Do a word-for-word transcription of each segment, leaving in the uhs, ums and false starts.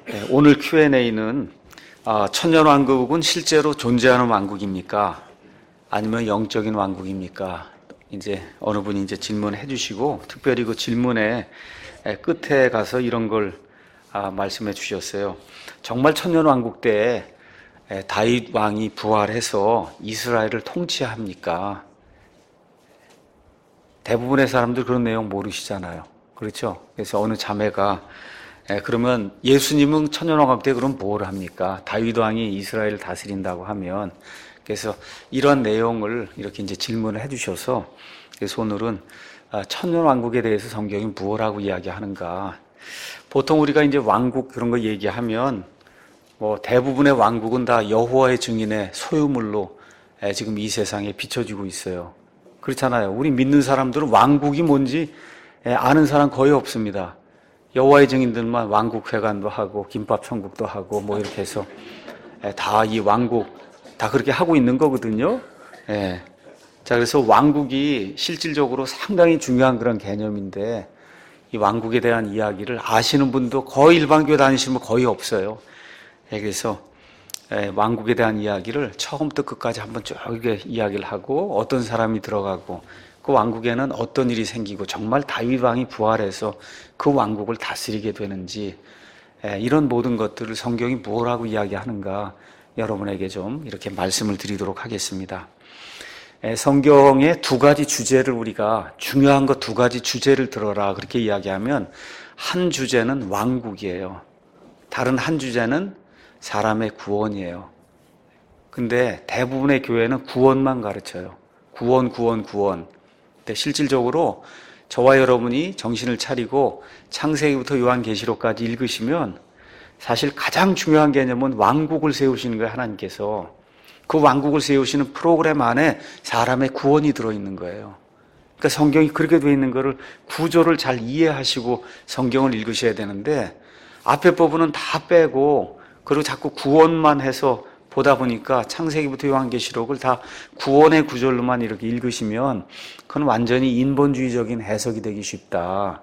네, 오늘 큐 앤 에이는 아, 천년왕국은 실제로 존재하는 왕국입니까? 아니면 영적인 왕국입니까? 이제 어느 분이 이제 질문해 주시고, 특별히 그 질문의 끝에 가서 이런 걸 아, 말씀해 주셨어요. 정말 천년왕국 때 다윗 왕이 부활해서 이스라엘을 통치합니까? 대부분의 사람들 그런 내용 모르시잖아요. 그렇죠? 그래서 어느 자매가 예, 그러면 예수님은 천년왕국 때 그럼 뭘 합니까? 다윗 왕이 이스라엘을 다스린다고 하면, 그래서 이런 내용을 이렇게 이제 질문을 해주셔서, 그래서 오늘은 천년왕국에 대해서 성경이 무엇라고 이야기하는가. 보통 우리가 이제 왕국 그런 거 얘기하면 뭐 대부분의 왕국은 다 여호와의 증인의 소유물로 지금 이 세상에 비춰지고 있어요. 그렇잖아요. 우리 믿는 사람들은 왕국이 뭔지 아는 사람 거의 없습니다. 여호와의 증인들만 왕국회관도 하고 김밥천국도 하고 뭐 이렇게 해서 다 이 왕국 다 그렇게 하고 있는 거거든요. 예. 자, 그래서 왕국이 실질적으로 상당히 중요한 그런 개념인데, 이 왕국에 대한 이야기를 아시는 분도 거의 일반교회 다니시는 분 거의 없어요. 예, 그래서 예, 왕국에 대한 이야기를 처음부터 끝까지 한번 쭉 이야기를 하고, 어떤 사람이 들어가고 그 왕국에는 어떤 일이 생기고 정말 다윗 왕이 부활해서 그 왕국을 다스리게 되는지, 이런 모든 것들을 성경이 뭐라고 이야기하는가 여러분에게 좀 이렇게 말씀을 드리도록 하겠습니다. 성경의 두 가지 주제를 우리가, 중요한 것 두 가지 주제를 들어라 그렇게 이야기하면, 한 주제는 왕국이에요. 다른 한 주제는 사람의 구원이에요. 근데 대부분의 교회는 구원만 가르쳐요. 구원, 구원, 구원. 근데 실질적으로 저와 여러분이 정신을 차리고 창세기부터 요한계시록까지 읽으시면 사실 가장 중요한 개념은 왕국을 세우시는 거예요. 하나님께서 그 왕국을 세우시는 프로그램 안에 사람의 구원이 들어있는 거예요. 그러니까 성경이 그렇게 되어 있는 거를, 구조를 잘 이해하시고 성경을 읽으셔야 되는데, 앞에 부분은 다 빼고 그리고 자꾸 구원만 해서 보다 보니까 창세기부터 요한계시록을 다 구원의 구절로만 이렇게 읽으시면 그건 완전히 인본주의적인 해석이 되기 쉽다.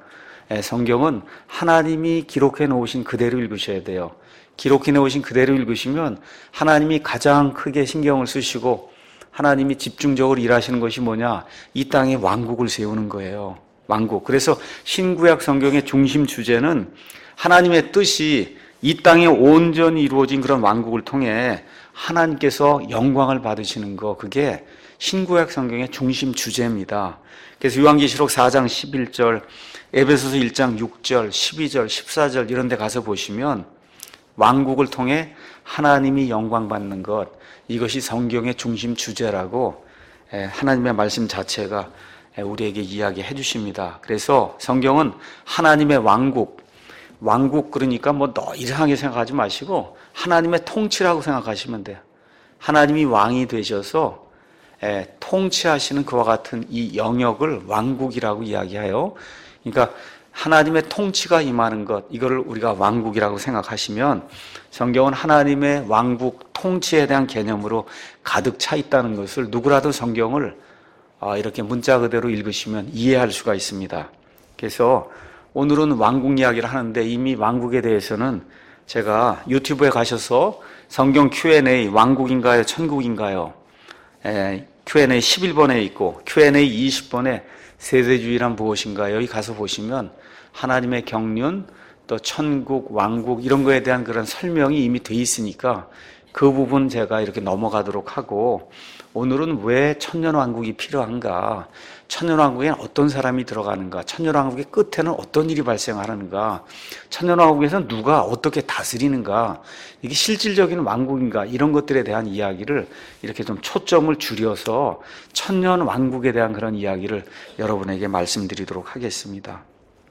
성경은 하나님이 기록해 놓으신 그대로 읽으셔야 돼요. 기록해 놓으신 그대로 읽으시면 하나님이 가장 크게 신경을 쓰시고 하나님이 집중적으로 일하시는 것이 뭐냐? 이 땅에 왕국을 세우는 거예요. 왕국. 그래서 신구약 성경의 중심 주제는 하나님의 뜻이 이 땅에 온전히 이루어진 그런 왕국을 통해 하나님께서 영광을 받으시는 거, 그게 신구약 성경의 중심 주제입니다. 그래서 요한계시록 사 장 십일 절, 에베소서 일 장 육 절, 십이 절, 십사 절 이런 데 가서 보시면 왕국을 통해 하나님이 영광 받는 것, 이것이 성경의 중심 주제라고 하나님의 말씀 자체가 우리에게 이야기해 주십니다. 그래서 성경은 하나님의 왕국, 왕국 그러니까 뭐 너 이상하게 생각하지 마시고 하나님의 통치라고 생각하시면 돼요. 하나님이 왕이 되셔서 예, 통치하시는 그와 같은 이 영역을 왕국이라고 이야기해요. 그러니까 하나님의 통치가 임하는 것, 이거를 우리가 왕국이라고 생각하시면 성경은 하나님의 왕국 통치에 대한 개념으로 가득 차 있다는 것을, 누구라도 성경을 이렇게 문자 그대로 읽으시면 이해할 수가 있습니다. 그래서 오늘은 왕국 이야기를 하는데, 이미 왕국에 대해서는 제가 유튜브에 가셔서 성경 큐 앤 에이 왕국인가요? 천국인가요? 에, 큐 앤 에이 십일 번에 있고 큐 앤 에이 이십 번에 세대주의란 무엇인가요? 여기 가서 보시면 하나님의 경륜, 또 천국, 왕국 이런 거에 대한 그런 설명이 이미 돼 있으니까 그 부분 제가 이렇게 넘어가도록 하고, 오늘은 왜 천년왕국이 필요한가, 천년왕국에는 어떤 사람이 들어가는가, 천년왕국의 끝에는 어떤 일이 발생하는가, 천년왕국에서는 누가 어떻게 다스리는가, 이게 실질적인 왕국인가, 이런 것들에 대한 이야기를 이렇게 좀 초점을 줄여서 천년왕국에 대한 그런 이야기를 여러분에게 말씀드리도록 하겠습니다.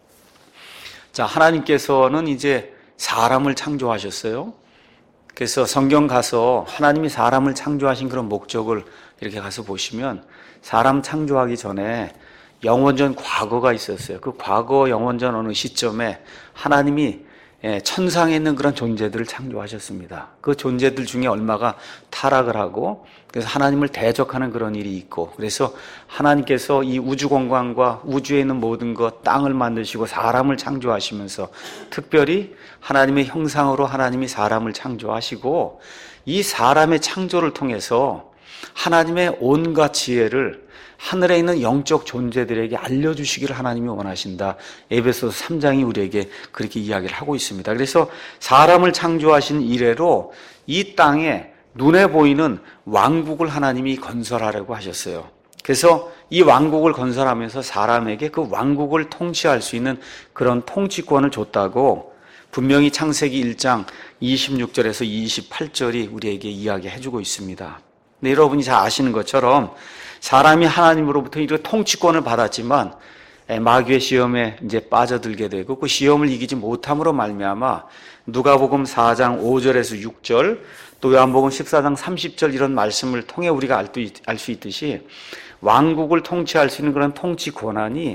자, 하나님께서는 이제 사람을 창조하셨어요. 그래서 성경 가서 하나님이 사람을 창조하신 그런 목적을 이렇게 가서 보시면, 사람 창조하기 전에 영원전 과거가 있었어요. 그 과거 영원전 어느 시점에 하나님이 천상에 있는 그런 존재들을 창조하셨습니다. 그 존재들 중에 얼마가 타락을 하고 그래서 하나님을 대적하는 그런 일이 있고, 그래서 하나님께서 이 우주 공간과 우주에 있는 모든 것, 땅을 만드시고 사람을 창조하시면서 특별히 하나님의 형상으로 하나님이 사람을 창조하시고 이 사람의 창조를 통해서 하나님의 온갖 지혜를 하늘에 있는 영적 존재들에게 알려주시기를 하나님이 원하신다. 에베소서 삼 장이 우리에게 그렇게 이야기를 하고 있습니다. 그래서 사람을 창조하신 이래로 이 땅에 눈에 보이는 왕국을 하나님이 건설하려고 하셨어요. 그래서 이 왕국을 건설하면서 사람에게 그 왕국을 통치할 수 있는 그런 통치권을 줬다고 분명히 창세기 일 장 이십육 절에서 이십팔 절이 우리에게 이야기해주고 있습니다. 네, 여러분이 잘 아시는 것처럼 사람이 하나님으로부터 이런 통치권을 받았지만 마귀의 시험에 이제 빠져들게 되고 그 시험을 이기지 못함으로 말미암아 누가복음 사 장 오 절에서 육 절, 또 요한복음 십사 장 삼십 절 이런 말씀을 통해 우리가 알 수 있듯이 왕국을 통치할 수 있는 그런 통치 권한이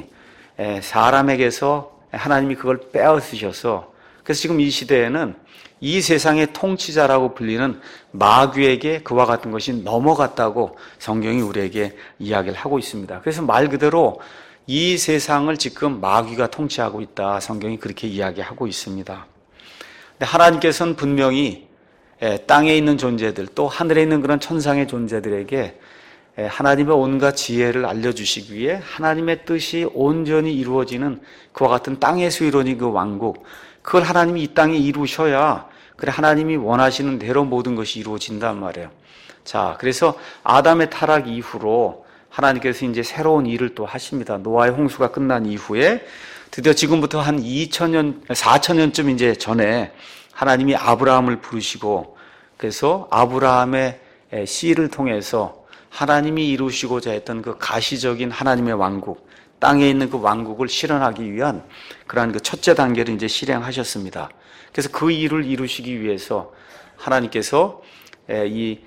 사람에게서 하나님이 그걸 빼앗으셔서, 그래서 지금 이 시대에는 이 세상의 통치자라고 불리는 마귀에게 그와 같은 것이 넘어갔다고 성경이 우리에게 이야기를 하고 있습니다. 그래서 말 그대로 이 세상을 지금 마귀가 통치하고 있다. 성경이 그렇게 이야기하고 있습니다. 근데 하나님께서는 분명히 땅에 있는 존재들, 또 하늘에 있는 그런 천상의 존재들에게 하나님의 온갖 지혜를 알려주시기 위해 하나님의 뜻이 온전히 이루어지는 그와 같은 땅에서 이루어진 그 왕국, 그걸 하나님이 이 땅에 이루셔야 그래 하나님이 원하시는 대로 모든 것이 이루어진단 말이에요. 자, 그래서 아담의 타락 이후로 하나님께서 이제 새로운 일을 또 하십니다. 노아의 홍수가 끝난 이후에 드디어 지금부터 한 이천 년, 사천 년쯤 이제 전에 하나님이 아브라함을 부르시고, 그래서 아브라함의 씨를 통해서 하나님이 이루시고자 했던 그 가시적인 하나님의 왕국, 땅에 있는 그 왕국을 실현하기 위한 그러한 그 첫째 단계를 이제 실행하셨습니다. 그래서 그 일을 이루시기 위해서 하나님께서 이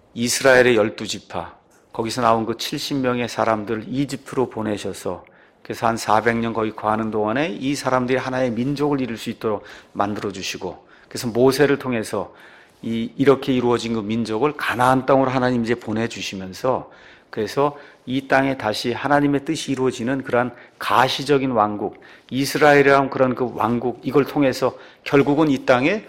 이스라엘의 열두 지파, 거기서 나온 그 칠십 명의 사람들을 이집트로 보내셔서 그래서 한 사백 년 거기 거하는 동안에 이 사람들이 하나의 민족을 이룰 수 있도록 만들어 주시고, 그래서 모세를 통해서 이 이렇게 이루어진 그 민족을 가나안 땅으로 하나님 이제 보내주시면서 그래서 이 땅에 다시 하나님의 뜻이 이루어지는 그러한 가시적인 왕국, 이스라엘이라는 그런 그 왕국, 이걸 통해서 결국은 이 땅에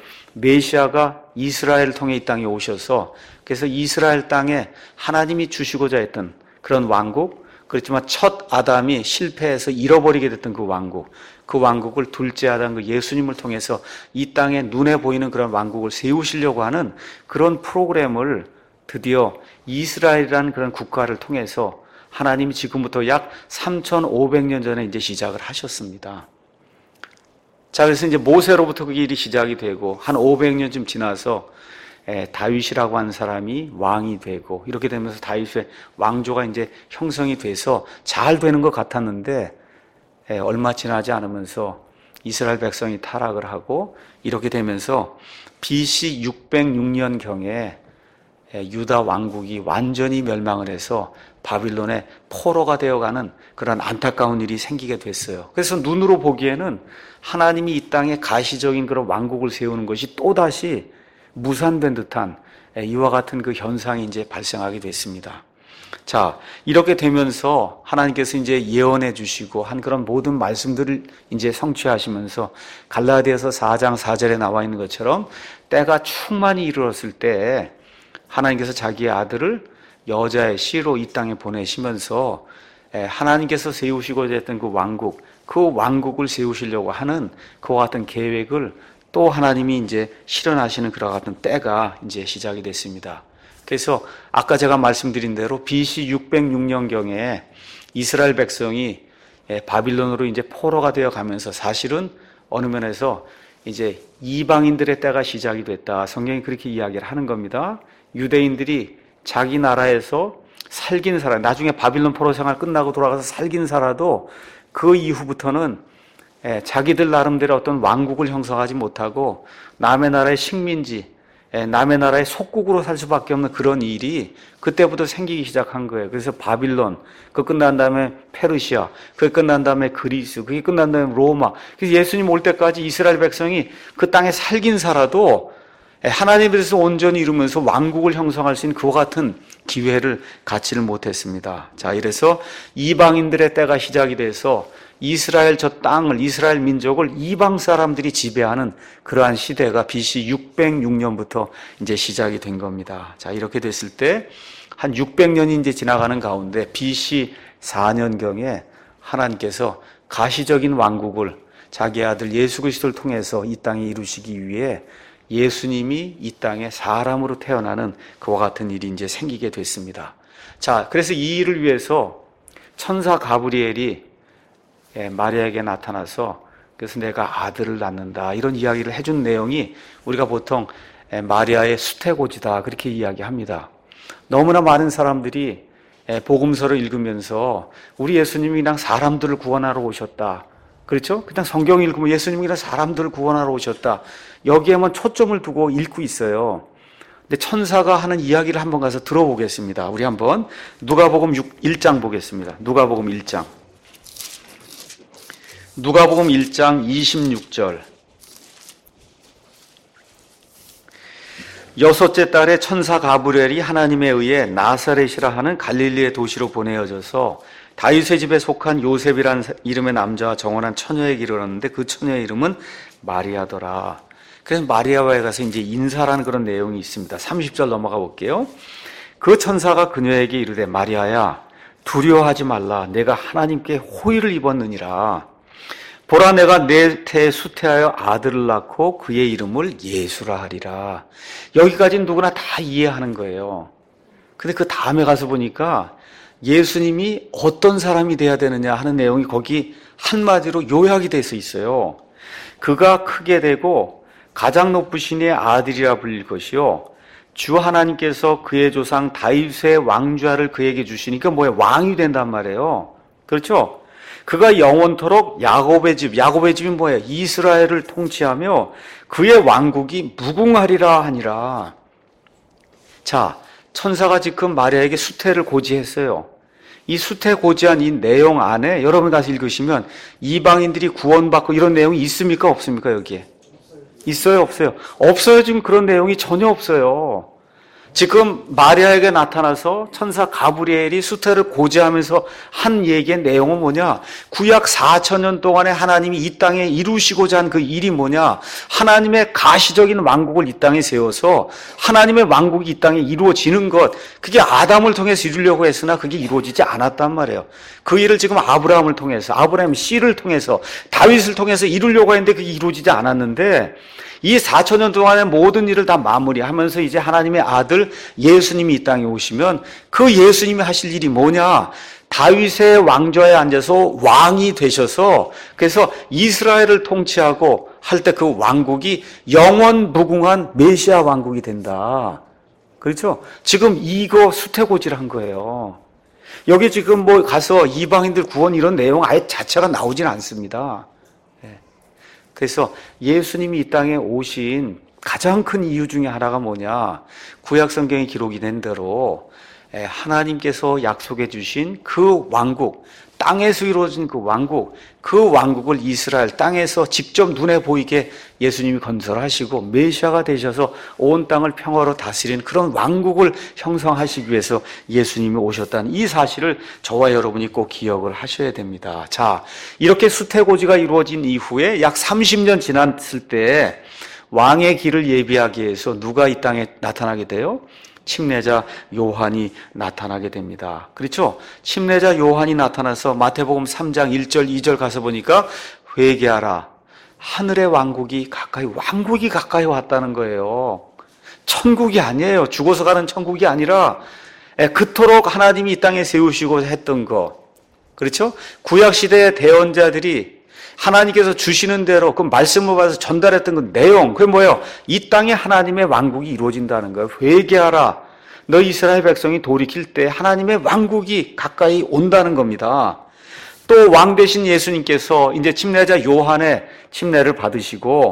메시아가 이스라엘을 통해 이 땅에 오셔서 그래서 이스라엘 땅에 하나님이 주시고자 했던 그런 왕국, 그렇지만 첫 아담이 실패해서 잃어버리게 됐던 그 왕국, 그 왕국을 둘째 아담 그 예수님을 통해서 이 땅에 눈에 보이는 그런 왕국을 세우시려고 하는 그런 프로그램을 드디어 이스라엘이라는 그런 국가를 통해서 하나님이 지금부터 약 삼천오백 년 전에 이제 시작을 하셨습니다. 자, 그래서 이제 모세로부터 그 일이 시작이 되고 한 오백 년쯤 지나서 다윗이라고 하는 사람이 왕이 되고 이렇게 되면서 다윗의 왕조가 이제 형성이 돼서 잘 되는 것 같았는데 얼마 지나지 않으면서 이스라엘 백성이 타락을 하고 이렇게 되면서 비씨 육백육 년경에 유다 왕국이 완전히 멸망을 해서 바빌론의 포로가 되어가는 그런 안타까운 일이 생기게 됐어요. 그래서 눈으로 보기에는 하나님이 이 땅에 가시적인 그런 왕국을 세우는 것이 또다시 무산된 듯한 이와 같은 그 현상이 이제 발생하게 됐습니다. 자, 이렇게 되면서 하나님께서 이제 예언해 주시고 한 그런 모든 말씀들을 이제 성취하시면서 갈라디아서 사 장 사 절에 나와 있는 것처럼 때가 충만히 이르렀을 때 하나님께서 자기의 아들을 여자의 씨로 이 땅에 보내시면서 하나님께서 세우시고자 했던 그 왕국, 그 왕국을 세우시려고 하는 그와 같은 계획을 또 하나님이 이제 실현하시는 그와 같은 때가 이제 시작이 됐습니다. 그래서 아까 제가 말씀드린 대로 비씨 육백육 년경에 이스라엘 백성이 바빌론으로 이제 포로가 되어 가면서 사실은 어느 면에서 이제 이방인들의 때가 시작이 됐다. 성경이 그렇게 이야기를 하는 겁니다. 유대인들이 자기 나라에서 살긴 살아, 나중에 바빌론 포로 생활 끝나고 돌아가서 살긴 살아도 그 이후부터는 자기들 나름대로 어떤 왕국을 형성하지 못하고 남의 나라의 식민지, 남의 나라의 속국으로 살 수밖에 없는 그런 일이 그때부터 생기기 시작한 거예요. 그래서 바빌론, 그 끝난 다음에 페르시아, 그게 끝난 다음에 그리스, 그게 끝난 다음에 로마. 그래서 예수님 올 때까지 이스라엘 백성이 그 땅에 살긴 살아도 하나님께서 온전히 이루면서 왕국을 형성할 수 있는 그와 같은 기회를 갖지를 못했습니다. 자, 이래서 이방인들의 때가 시작이 돼서 이스라엘 저 땅을, 이스라엘 민족을 이방 사람들이 지배하는 그러한 시대가 비씨 육백육 년부터 이제 시작이 된 겁니다. 자, 이렇게 됐을 때 한 육백 년이 이제 지나가는 가운데 비씨 사 년경에 하나님께서 가시적인 왕국을 자기 아들 예수 그리스도를 통해서 이 땅에 이루시기 위해 예수님이 이 땅에 사람으로 태어나는 그와 같은 일이 이제 생기게 됐습니다. 자, 그래서 이 일을 위해서 천사 가브리엘이 마리아에게 나타나서 그래서 내가 아들을 낳는다 이런 이야기를 해준 내용이 우리가 보통 마리아의 수태고지다 그렇게 이야기합니다. 너무나 많은 사람들이 복음서를 읽으면서 우리 예수님이 그냥 사람들을 구원하러 오셨다. 그렇죠? 그냥 성경 읽으면 예수님이 그냥 사람들을 구원하러 오셨다. 여기에만 초점을 두고 읽고 있어요. 근데 천사가 하는 이야기를 한번 가서 들어보겠습니다. 우리 한번 누가복음 일 장 보겠습니다. 누가복음 일 장. 누가복음 일 장 이십육 절. 여섯째 달에 천사 가브리엘이 하나님에 의해 나사렛이라 하는 갈릴리의 도시로 보내어져서 다윗의 집에 속한 요셉이라는 이름의 남자와 정혼한 처녀에게 이르렀는데 그 처녀의 이름은 마리아더라. 그래서 마리아와에 가서 이제 인사라는 그런 내용이 있습니다. 삼십 절 넘어가 볼게요. 그 천사가 그녀에게 이르되 마리아야 두려워하지 말라. 내가 하나님께 호의를 입었느니라. 보라 내가 내 태에 수태하여 아들을 낳고 그의 이름을 예수라 하리라. 여기까지는 누구나 다 이해하는 거예요. 근데 그 다음에 가서 보니까 예수님이 어떤 사람이 돼야 되느냐 하는 내용이 거기 한마디로 요약이 돼서 있어요. 그가 크게 되고 가장 높으신 이의 아들이라 불릴 것이요 주 하나님께서 그의 조상 다윗의 왕좌를 그에게 주시니까 뭐예요? 왕이 된단 말이에요. 그렇죠? 그가 영원토록 야곱의 집, 야곱의 집이 뭐예요? 이스라엘을 통치하며 그의 왕국이 무궁하리라 하니라. 자, 천사가 지금 마리아에게 수태를 고지했어요. 이 수태 고지한 이 내용 안에 여러분 가서 읽으시면 이방인들이 구원받고 이런 내용이 있습니까? 없습니까? 여기에? 있어요? 없어요? 없어요. 지금 그런 내용이 전혀 없어요. 지금 마리아에게 나타나서 천사 가브리엘이 수태를 고지하면서 한 얘기의 내용은 뭐냐? 구약 사천 년 동안에 하나님이 이 땅에 이루시고자 한 그 일이 뭐냐? 하나님의 가시적인 왕국을 이 땅에 세워서 하나님의 왕국이 이 땅에 이루어지는 것, 그게 아담을 통해서 이루려고 했으나 그게 이루어지지 않았단 말이에요. 그 일을 지금 아브라함을 통해서, 아브라함 씨를 통해서, 다윗을 통해서 이루려고 했는데 그게 이루어지지 않았는데 이 사천 년 동안의 모든 일을 다 마무리하면서 이제 하나님의 아들 예수님이 이 땅에 오시면 그 예수님이 하실 일이 뭐냐? 다윗의 왕좌에 앉아서 왕이 되셔서 그래서 이스라엘을 통치하고 할 때 그 왕국이 영원 무궁한 메시아 왕국이 된다. 그렇죠? 지금 이거 수태고지를 한 거예요. 여기 지금 뭐 가서 이방인들 구원 이런 내용 아예 자체가 나오진 않습니다. 그래서 예수님이 이 땅에 오신 가장 큰 이유 중에 하나가 뭐냐? 구약 성경에 기록이 된 대로 하나님께서 약속해 주신 그 왕국, 땅에서 이루어진 그 왕국, 그 왕국을 이스라엘 땅에서 직접 눈에 보이게 예수님이 건설하시고 메시아가 되셔서 온 땅을 평화로 다스리는 그런 왕국을 형성하시기 위해서 예수님이 오셨다는 이 사실을 저와 여러분이 꼭 기억을 하셔야 됩니다. 자, 이렇게 수태고지가 이루어진 이후에 약 삼십 년 지났을 때 왕의 길을 예비하기 위해서 누가 이 땅에 나타나게 돼요? 침례자 요한이 나타나게 됩니다. 그렇죠? 침례자 요한이 나타나서 마태복음 삼 장 일 절 이 절 가서 보니까 회개하라. 하늘의 왕국이 가까이, 왕국이 가까이 왔다는 거예요. 천국이 아니에요. 죽어서 가는 천국이 아니라 그토록 하나님이 이 땅에 세우시고 했던 거. 그렇죠? 구약시대의 대언자들이 하나님께서 주시는 대로 그 말씀을 받아서 전달했던 그 내용, 그게 뭐예요? 이 땅에 하나님의 왕국이 이루어진다는 거예요. 회개하라. 너 이스라엘 백성이 돌이킬 때 하나님의 왕국이 가까이 온다는 겁니다. 또 왕 되신 예수님께서 이제 침례자 요한의 침례를 받으시고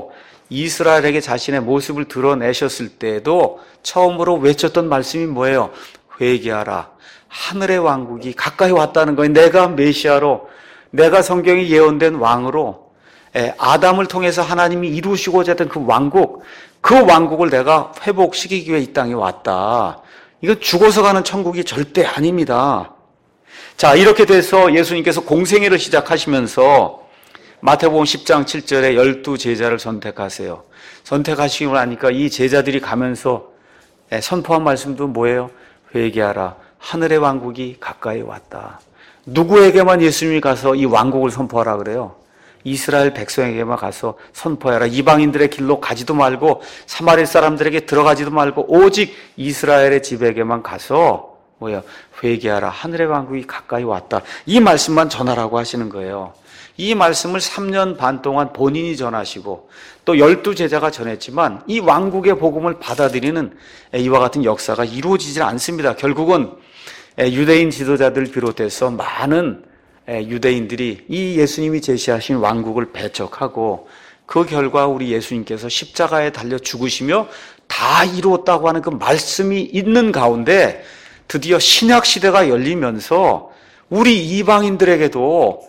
이스라엘에게 자신의 모습을 드러내셨을 때에도 처음으로 외쳤던 말씀이 뭐예요? 회개하라. 하늘의 왕국이 가까이 왔다는 거예요. 내가 메시아로, 내가 성경이 예언된 왕으로, 아담을 통해서 하나님이 이루시고자 했던 그 왕국, 그 왕국을 내가 회복시키기 위해 이 땅에 왔다. 이건 죽어서 가는 천국이 절대 아닙니다. 자, 이렇게 돼서 예수님께서 공생애를 시작하시면서 마태복음 십 장 칠 절에 열두 제자를 선택하세요. 선택하시고 나니까 이 제자들이 가면서 선포한 말씀도 뭐예요? 회개하라. 하늘의 왕국이 가까이 왔다. 누구에게만 예수님이 가서 이 왕국을 선포하라 그래요? 이스라엘 백성에게만 가서 선포하라. 이방인들의 길로 가지도 말고 사마리 사람들에게 들어가지도 말고 오직 이스라엘의 집에게만 가서 뭐예요? 회개하라. 하늘의 왕국이 가까이 왔다. 이 말씀만 전하라고 하시는 거예요. 이 말씀을 삼 년 반 동안 본인이 전하시고 또 열두 제자가 전했지만 이 왕국의 복음을 받아들이는 이와 같은 역사가 이루어지지 않습니다. 결국은 유대인 지도자들 비롯해서 많은 유대인들이 이 예수님이 제시하신 왕국을 배척하고 그 결과 우리 예수님께서 십자가에 달려 죽으시며 다 이루었다고 하는 그 말씀이 있는 가운데 드디어 신약 시대가 열리면서 우리 이방인들에게도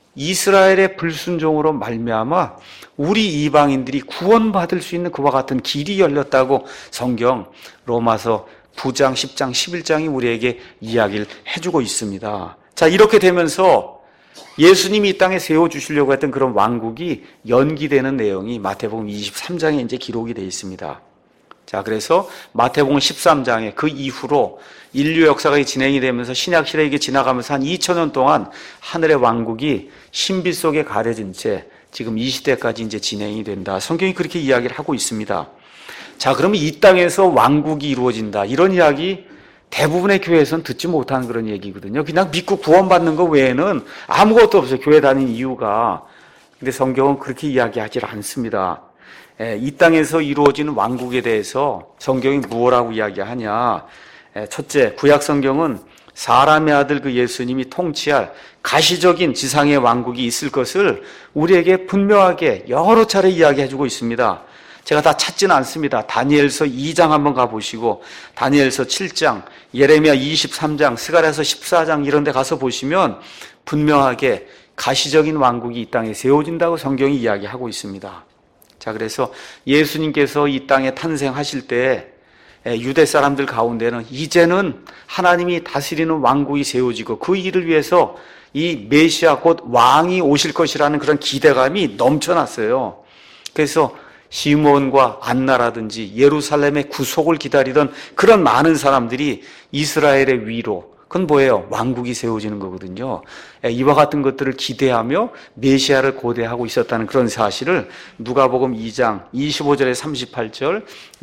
이스라엘의 불순종으로 말미암아 우리 이방인들이 구원받을 수 있는 그와 같은 길이 열렸다고 성경 로마서 구 장, 십 장, 십일 장이 우리에게 이야기를 해주고 있습니다. 자, 이렇게 되면서 예수님이 이 땅에 세워주시려고 했던 그런 왕국이 연기되는 내용이 마태복음 이십삼 장에 이제 기록이 되어 있습니다. 자, 그래서 마태복음 십삼 장에 그 이후로 인류 역사가 진행이 되면서 신약시대에 이게 지나가면서 한 이천 년 동안 하늘의 왕국이 신비 속에 가려진 채 지금 이 시대까지 이제 진행이 된다. 성경이 그렇게 이야기를 하고 있습니다. 자, 그러면 이 땅에서 왕국이 이루어진다. 이런 이야기 대부분의 교회에서는 듣지 못하는 그런 얘기거든요. 그냥 믿고 구원받는 것 외에는 아무것도 없어요. 교회 다니는 이유가. 근데 성경은 그렇게 이야기하지 않습니다. 이 땅에서 이루어지는 왕국에 대해서 성경이 무엇라고 이야기하냐. 첫째, 구약 성경은 사람의 아들 그 예수님이 통치할 가시적인 지상의 왕국이 있을 것을 우리에게 분명하게 여러 차례 이야기해주고 있습니다. 제가 다 찾지는 않습니다. 다니엘서 이 장 한번 가보시고 다니엘서 칠 장, 예레미야 이십삼 장, 스가랴서 십사 장 이런 데 가서 보시면 분명하게 가시적인 왕국이 이 땅에 세워진다고 성경이 이야기하고 있습니다. 자, 그래서 예수님께서 이 땅에 탄생하실 때 유대 사람들 가운데는 이제는 하나님이 다스리는 왕국이 세워지고 그 일을 위해서 이 메시아 곧 왕이 오실 것이라는 그런 기대감이 넘쳐났어요. 그래서 시므온과 안나라든지 예루살렘의 구속을 기다리던 그런 많은 사람들이 이스라엘의 위로, 그건 뭐예요? 왕국이 세워지는 거거든요. 이와 같은 것들을 기대하며 메시아를 고대하고 있었다는 그런 사실을 누가복음 이 장 이십오 절에 삼십팔 절,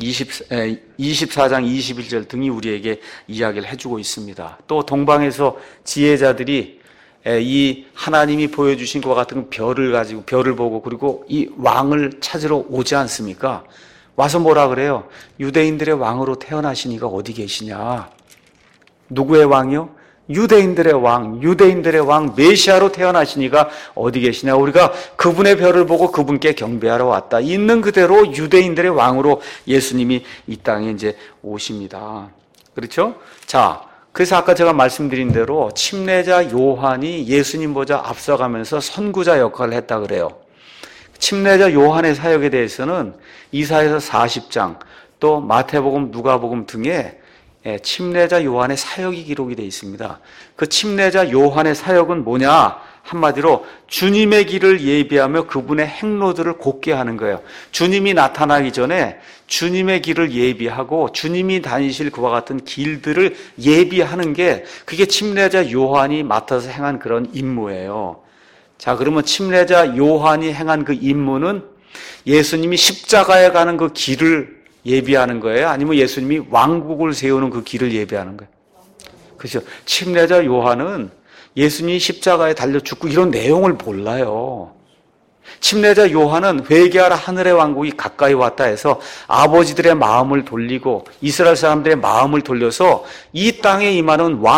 이십사 장 이십일 절 등이 우리에게 이야기를 해주고 있습니다. 또 동방에서 지혜자들이 이 하나님이 보여주신 것과 같은 별을 가지고 별을 보고 그리고 이 왕을 찾으러 오지 않습니까? 와서 뭐라 그래요? 유대인들의 왕으로 태어나신 이가 어디 계시냐? 누구의 왕이요? 유대인들의 왕, 유대인들의 왕 메시아로 태어나신 이가 어디 계시냐? 우리가 그분의 별을 보고 그분께 경배하러 왔다. 있는 그대로 유대인들의 왕으로 예수님이 이 땅에 이제 오십니다. 그렇죠? 자, 그래서 아까 제가 말씀드린 대로 침례자 요한이 예수님보다 앞서가면서 선구자 역할을 했다 그래요. 침례자 요한의 사역에 대해서는 이사야서 사십 장 또 마태복음, 누가복음 등에 침례자 요한의 사역이 기록이 되어 있습니다. 그 침례자 요한의 사역은 뭐냐? 한마디로 주님의 길을 예비하며 그분의 행로들을 곧게 하는 거예요. 주님이 나타나기 전에 주님의 길을 예비하고 주님이 다니실 그와 같은 길들을 예비하는 게 그게 침례자 요한이 맡아서 행한 그런 임무예요. 자, 그러면 침례자 요한이 행한 그 임무는 예수님이 십자가에 가는 그 길을 예비하는 거예요? 아니면 예수님이 왕국을 세우는 그 길을 예비하는 거예요? 그렇죠. 침례자 요한은 예수님이 십자가에 달려 죽고 이런 내용을 몰라요. 침례자 요한은 회개하라 하늘의 왕국이 가까이 왔다 해서 아버지들의 마음을 돌리고 이스라엘 사람들의 마음을 돌려서 이 땅에 임하는 왕,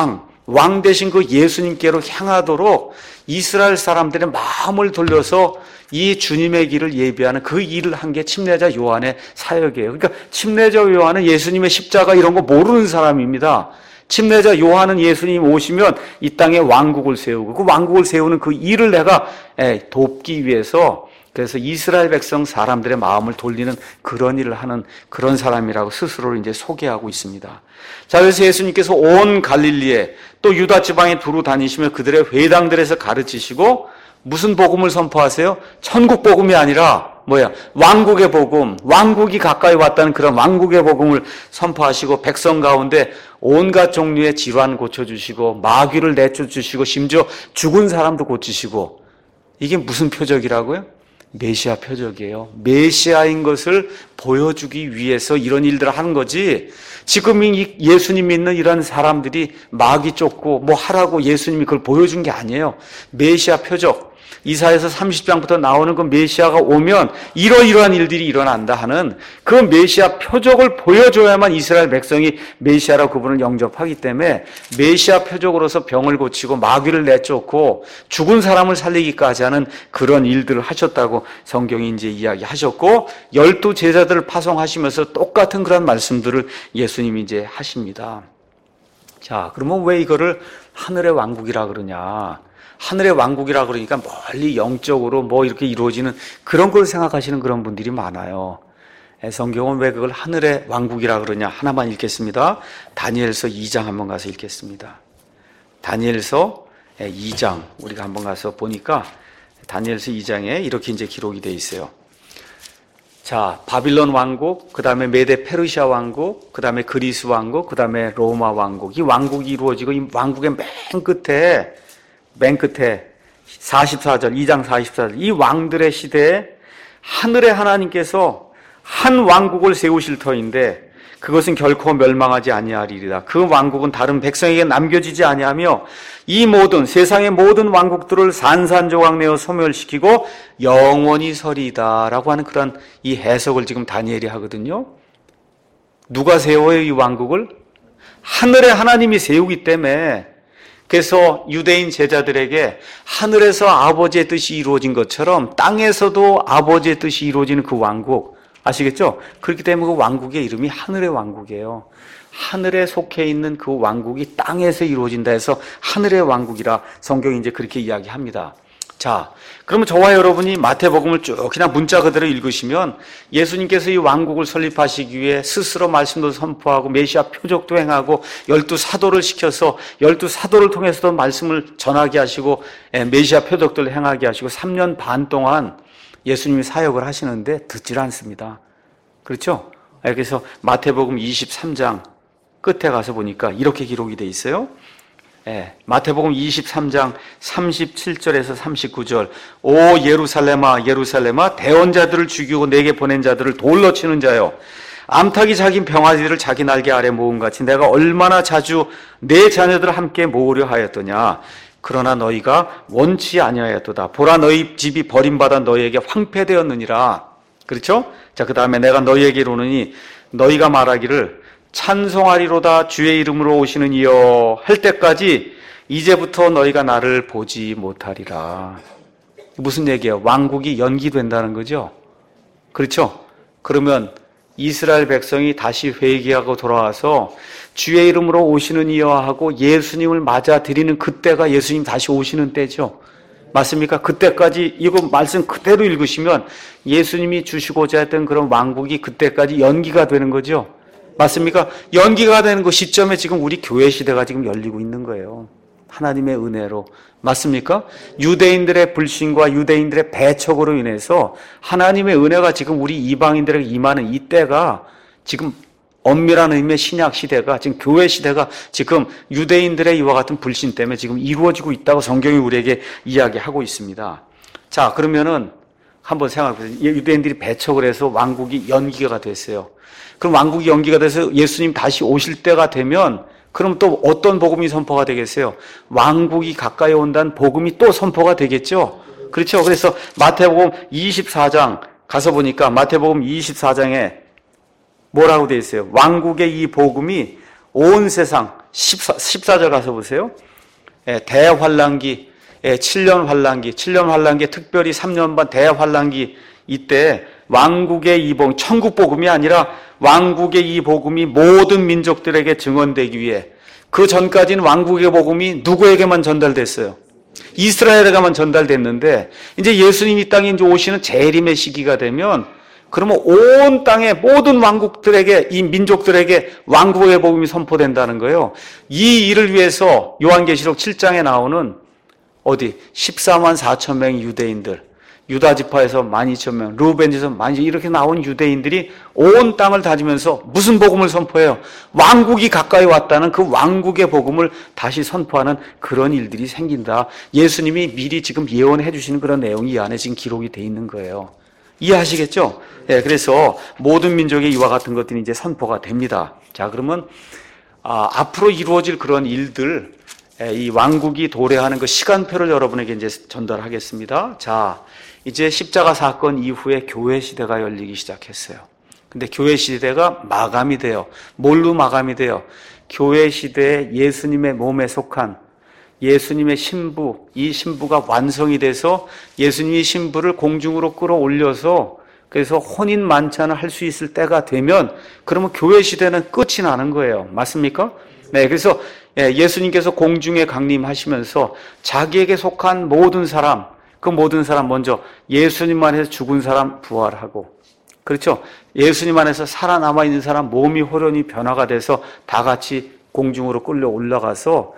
왕 되신 그 예수님께로 향하도록 이스라엘 사람들의 마음을 돌려서 이 주님의 길을 예비하는 그 일을 한 게 침례자 요한의 사역이에요. 그러니까 침례자 요한은 예수님의 십자가 이런 거 모르는 사람입니다. 침례자 요한은 예수님 오시면 이 땅에 왕국을 세우고 그 왕국을 세우는 그 일을 내가 돕기 위해서, 그래서 이스라엘 백성 사람들의 마음을 돌리는 그런 일을 하는 그런 사람이라고 스스로를 이제 소개하고 있습니다. 자, 그래서 예수님께서 온 갈릴리에 또 유다 지방에 두루 다니시며 그들의 회당들에서 가르치시고 무슨 복음을 선포하세요? 천국 복음이 아니라 뭐야? 왕국의 복음, 왕국이 가까이 왔다는 그런 왕국의 복음을 선포하시고 백성 가운데 온갖 종류의 질환 고쳐주시고 마귀를 내쫓으시고 심지어 죽은 사람도 고치시고, 이게 무슨 표적이라고요? 메시아 표적이에요. 메시아인 것을 보여주기 위해서 이런 일들을 하는 거지, 지금 이 예수님 믿는 이런 사람들이 마귀 쫓고 뭐 하라고 예수님이 그걸 보여준 게 아니에요. 메시아 표적, 이사야서 삼십 장부터 나오는 그 메시아가 오면 이러이러한 일들이 일어난다 하는 그 메시아 표적을 보여줘야만 이스라엘 백성이 메시아라고 그분을 영접하기 때문에 메시아 표적으로서 병을 고치고 마귀를 내쫓고 죽은 사람을 살리기까지 하는 그런 일들을 하셨다고 성경이 이제 이야기하셨고, 열두 제자들을 파송하시면서 똑같은 그런 말씀들을 예수님이 이제 하십니다. 자, 그러면 왜 이거를 하늘의 왕국이라 그러냐? 하늘의 왕국이라 그러니까 멀리 영적으로 뭐 이렇게 이루어지는 그런 걸 생각하시는 그런 분들이 많아요. 성경은 왜 그걸 하늘의 왕국이라 그러냐? 하나만 읽겠습니다. 다니엘서 이 장 한번 가서 읽겠습니다. 다니엘서 이 장 우리가 한번 가서 보니까 다니엘서 이 장에 이렇게 이제 기록이 되어 있어요. 자, 바빌론 왕국, 그 다음에 메데 페르시아 왕국, 그 다음에 그리스 왕국, 그 다음에 로마 왕국. 이 왕국이 이루어지고 이 왕국의 맨 끝에 맨 끝에 사십사 절, 이 장 사십사 절, 이 왕들의 시대에 하늘의 하나님께서 한 왕국을 세우실 터인데 그것은 결코 멸망하지 아니하리이다. 그 왕국은 다른 백성에게 남겨지지 아니하며 이 모든 세상의 모든 왕국들을 산산조각내어 소멸시키고 영원히 서리이다 라고 하는 그런 이 해석을 지금 다니엘이 하거든요. 누가 세워요 이 왕국을? 하늘의 하나님이 세우기 때문에, 그래서 유대인 제자들에게 하늘에서 아버지의 뜻이 이루어진 것처럼 땅에서도 아버지의 뜻이 이루어지는 그 왕국, 아시겠죠? 그렇기 때문에 그 왕국의 이름이 하늘의 왕국이에요. 하늘에 속해 있는 그 왕국이 땅에서 이루어진다 해서 하늘의 왕국이라 성경이 이제 그렇게 이야기합니다. 자, 그러면 저와 여러분이 마태복음을 쭉 그냥 문자 그대로 읽으시면 예수님께서 이 왕국을 설립하시기 위해 스스로 말씀도 선포하고 메시아 표적도 행하고 열두 사도를 시켜서 열두 사도를 통해서도 말씀을 전하게 하시고 메시아 표적들을 행하게 하시고 삼 년 반 동안 예수님이 사역을 하시는데 듣질 않습니다. 그렇죠? 그래서 마태복음 이십삼 장 끝에 가서 보니까 이렇게 기록이 돼 있어요. 예, 마태복음 이십삼 장 삼십칠 절에서 삼십구 절. 오 예루살렘아 예루살렘아 대언자들을 죽이고 내게 보낸 자들을 돌로 치는 자여, 암탉이 자기 병아리를 자기 날개 아래 모음같이 내가 얼마나 자주 내 자녀들을 함께 모으려 하였더냐. 그러나 너희가 원치 아니하였도다. 보라 너희 집이 버림받아 너희에게 황폐되었느니라. 그렇죠? 자, 그 다음에 내가 너희에게 이르노니 너희가 말하기를 찬송하리로다 주의 이름으로 오시는 이여 할 때까지 이제부터 너희가 나를 보지 못하리라. 무슨 얘기예요? 왕국이 연기된다는 거죠. 그렇죠? 그러면 이스라엘 백성이 다시 회개하고 돌아와서 주의 이름으로 오시는 이여 하고 예수님을 맞아들이는 그때가 예수님 다시 오시는 때죠. 맞습니까? 그때까지 이거 말씀 그대로 읽으시면 예수님이 주시고자 했던 그런 왕국이 그때까지 연기가 되는 거죠. 맞습니까? 연기가 되는 그 시점에 지금 우리 교회 시대가 지금 열리고 있는 거예요. 하나님의 은혜로. 맞습니까? 유대인들의 불신과 유대인들의 배척으로 인해서 하나님의 은혜가 지금 우리 이방인들에게 임하는 이때가 지금 엄밀한 의미의 신약 시대가 지금 교회 시대가 지금 유대인들의 이와 같은 불신 때문에 지금 이루어지고 있다고 성경이 우리에게 이야기하고 있습니다. 자, 그러면은 한번 생각해 보세요. 유대인들이 배척을 해서 왕국이 연기가 됐어요. 그럼 왕국이 연기가 돼서 예수님 다시 오실 때가 되면 그럼 또 어떤 복음이 선포가 되겠어요? 왕국이 가까이 온다는 복음이 또 선포가 되겠죠? 그렇죠? 그래서 마태복음 이십사 장 가서 보니까 마태복음 이십사 장에 뭐라고 되어 있어요? 왕국의 이 복음이 온 세상 십사 절 가서 보세요. 예, 대환란기, 예, 칠 년 환란기, 칠 년 환란기, 특별히 삼 년 반 대환란기, 이때 왕국의 이 복음, 천국 복음이 아니라 왕국의 이 복음이 모든 민족들에게 증언되기 위해, 그 전까지는 왕국의 복음이 누구에게만 전달됐어요? 이스라엘에게만 전달됐는데, 이제 예수님이 이 땅에 이제 오시는 재림의 시기가 되면, 그러면 온 땅의 모든 왕국들에게, 이 민족들에게 왕국의 복음이 선포된다는 거예요. 이 일을 위해서 요한계시록 칠 장에 나오는 어디 십사만 사천 명의 유대인들, 유다 지파에서 만 이천 명, 르우벤에서 만 이천 명, 이렇게 나온 유대인들이 온 땅을 다니면서 무슨 복음을 선포해요? 왕국이 가까이 왔다는 그 왕국의 복음을 다시 선포하는 그런 일들이 생긴다. 예수님이 미리 지금 예언해 주시는 그런 내용이 이 안에 지금 기록이 돼 있는 거예요. 이해하시겠죠? 예, 그래서 모든 민족의 이와 같은 것들이 이제 선포가 됩니다. 자, 그러면 아, 앞으로 이루어질 그런 일들, 예, 이 왕국이 도래하는 그 시간표를 여러분에게 이제 전달하겠습니다. 자, 이제 십자가 사건 이후에 교회 시대가 열리기 시작했어요. 근데 교회 시대가 마감이 돼요. 뭘로 마감이 돼요? 교회 시대에 예수님의 몸에 속한 예수님의 신부, 이 신부가 완성이 돼서 예수님의 신부를 공중으로 끌어올려서 그래서 혼인 만찬을 할 수 있을 때가 되면, 그러면 교회 시대는 끝이 나는 거예요. 맞습니까? 네, 그래서 예수님께서 공중에 강림하시면서 자기에게 속한 모든 사람, 그 모든 사람 먼저 예수님 안에서 죽은 사람 부활하고, 그렇죠? 예수님 안에서 살아남아 있는 사람 몸이 호련히 변화가 돼서 다 같이 공중으로 끌려 올라가서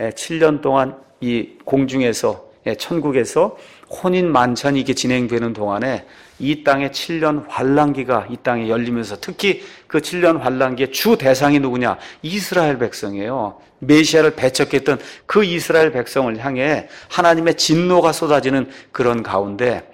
칠 년 동안 이 공중에서, 천국에서 혼인 만찬이 이게 진행되는 동안에 이 땅에 칠 년 환란기가 이 땅에 열리면서, 특히 그 칠 년 환란기의 주 대상이 누구냐? 이스라엘 백성이에요. 메시아를 배척했던 그 이스라엘 백성을 향해 하나님의 진노가 쏟아지는 그런 가운데,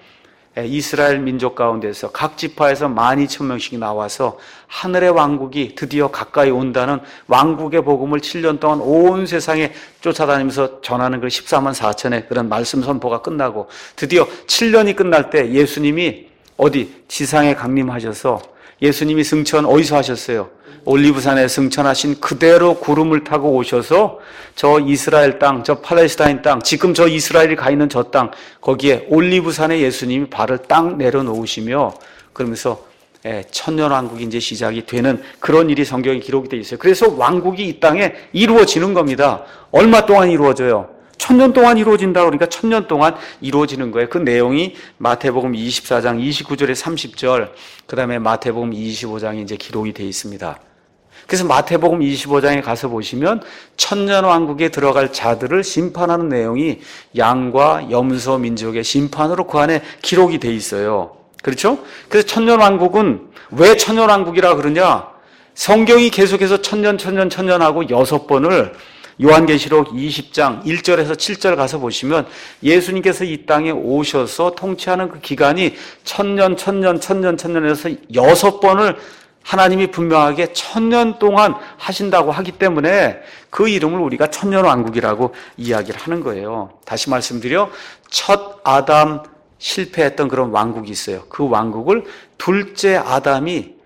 이스라엘 민족 가운데서 각 지파에서 만 이천 명씩이 나와서 하늘의 왕국이 드디어 가까이 온다는 왕국의 복음을 칠 년 동안 온 세상에 쫓아다니면서 전하는 그 십사만 사천의 그런 말씀 선포가 끝나고, 드디어 칠 년이 끝날 때 예수님이 어디 지상에 강림하셔서, 예수님이 승천 어디서 하셨어요? 올리브산에 승천하신 그대로 구름을 타고 오셔서 저 이스라엘 땅, 저 팔레스타인 땅, 지금 저 이스라엘이 가 있는 저 땅, 거기에 올리브산에 예수님이 발을 딱 내려놓으시며, 그러면서 천년왕국이 이제 시작이 되는 그런 일이 성경에 기록이 되어 있어요. 그래서 왕국이 이 땅에 이루어지는 겁니다. 얼마 동안 이루어져요? 천년 동안 이루어진다. 그러니까 천년 동안 이루어지는 거예요. 그 내용이 마태복음 이십사 장 이십구 절에 삼십 절, 그 다음에 마태복음 이십오 장에 이제 기록이 되어 있습니다. 그래서 마태복음 이십오 장에 가서 보시면 천년왕국에 들어갈 자들을 심판하는 내용이 양과 염소 민족의 심판으로 그 안에 기록이 되어 있어요. 그렇죠? 그래서 천년왕국은 왜 천년왕국이라 그러냐? 성경이 계속해서 천년, 천년, 천년하고 여섯 번을 요한계시록 이십 장 일 절에서 칠 절 가서 보시면 예수님께서 이 땅에 오셔서 통치하는 그 기간이 천년, 천년, 천년, 천년에서 여섯 번을 하나님이 분명하게 천년 동안 하신다고 하기 때문에 그 이름을 우리가 천년왕국이라고 이야기를 하는 거예요. 다시 말씀드려, 첫 아담 실패했던 그런 왕국이 있어요. 그 왕국을 둘째 아담이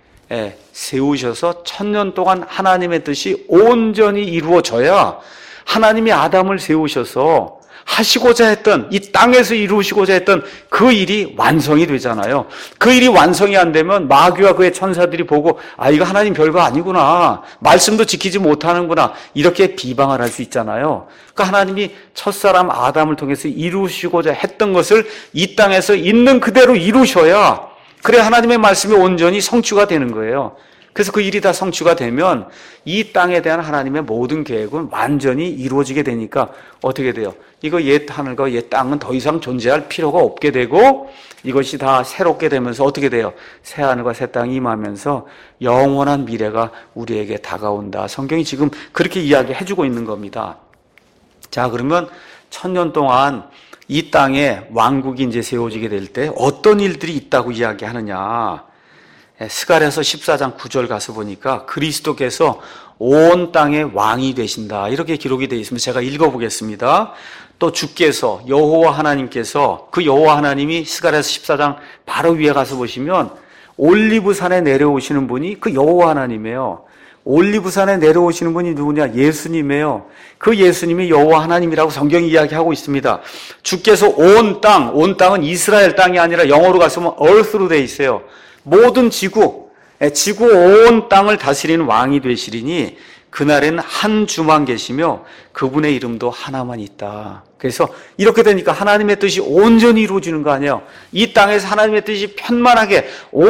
세우셔서 천년 동안 하나님의 뜻이 온전히 이루어져야, 하나님이 아담을 세우셔서 하시고자 했던, 이 땅에서 이루시고자 했던 그 일이 완성이 되잖아요. 그 일이 완성이 안 되면 마귀와 그의 천사들이 보고, 아, 이거 하나님 별거 아니구나, 말씀도 지키지 못하는구나, 이렇게 비방을 할 수 있잖아요. 그러니까 하나님이 첫사람 아담을 통해서 이루시고자 했던 것을 이 땅에서 있는 그대로 이루셔야, 그래 하나님의 말씀이 온전히 성취가 되는 거예요. 그래서 그 일이 다 성취가 되면 이 땅에 대한 하나님의 모든 계획은 완전히 이루어지게 되니까 어떻게 돼요? 이거 옛 하늘과 옛 땅은 더 이상 존재할 필요가 없게 되고, 이것이 다 새롭게 되면서 어떻게 돼요? 새 하늘과 새 땅이 임하면서 영원한 미래가 우리에게 다가온다. 성경이 지금 그렇게 이야기해주고 있는 겁니다. 자, 그러면 천년 동안 이 땅에 왕국이 이제 세워지게 될 때 어떤 일들이 있다고 이야기하느냐? 스가랴서 십사 장 구 절 가서 보니까 그리스도께서 온 땅의 왕이 되신다, 이렇게 기록이 되어 있으면 제가 읽어보겠습니다. 또 주께서, 여호와 하나님께서, 그 여호와 하나님이 스가랴서 십사 장 바로 위에 가서 보시면 올리브산에 내려오시는 분이 그 여호와 하나님이에요. 올리브산에 내려오시는 분이 누구냐? 예수님이에요. 그 예수님이 여호와 하나님이라고 성경이 이야기하고 있습니다. 주께서 온 땅, 온 땅은 이스라엘 땅이 아니라 영어로 갔으면 earth로 돼 있어요. 모든 지구, 지구 온 땅을 다스리는 왕이 되시리니 그날에는 한 주만 계시며 그분의 이름도 하나만 있다. 그래서 이렇게 되니까 하나님의 뜻이 온전히 이루어지는 거 아니에요. 이 땅에서 하나님의 뜻이 편만하게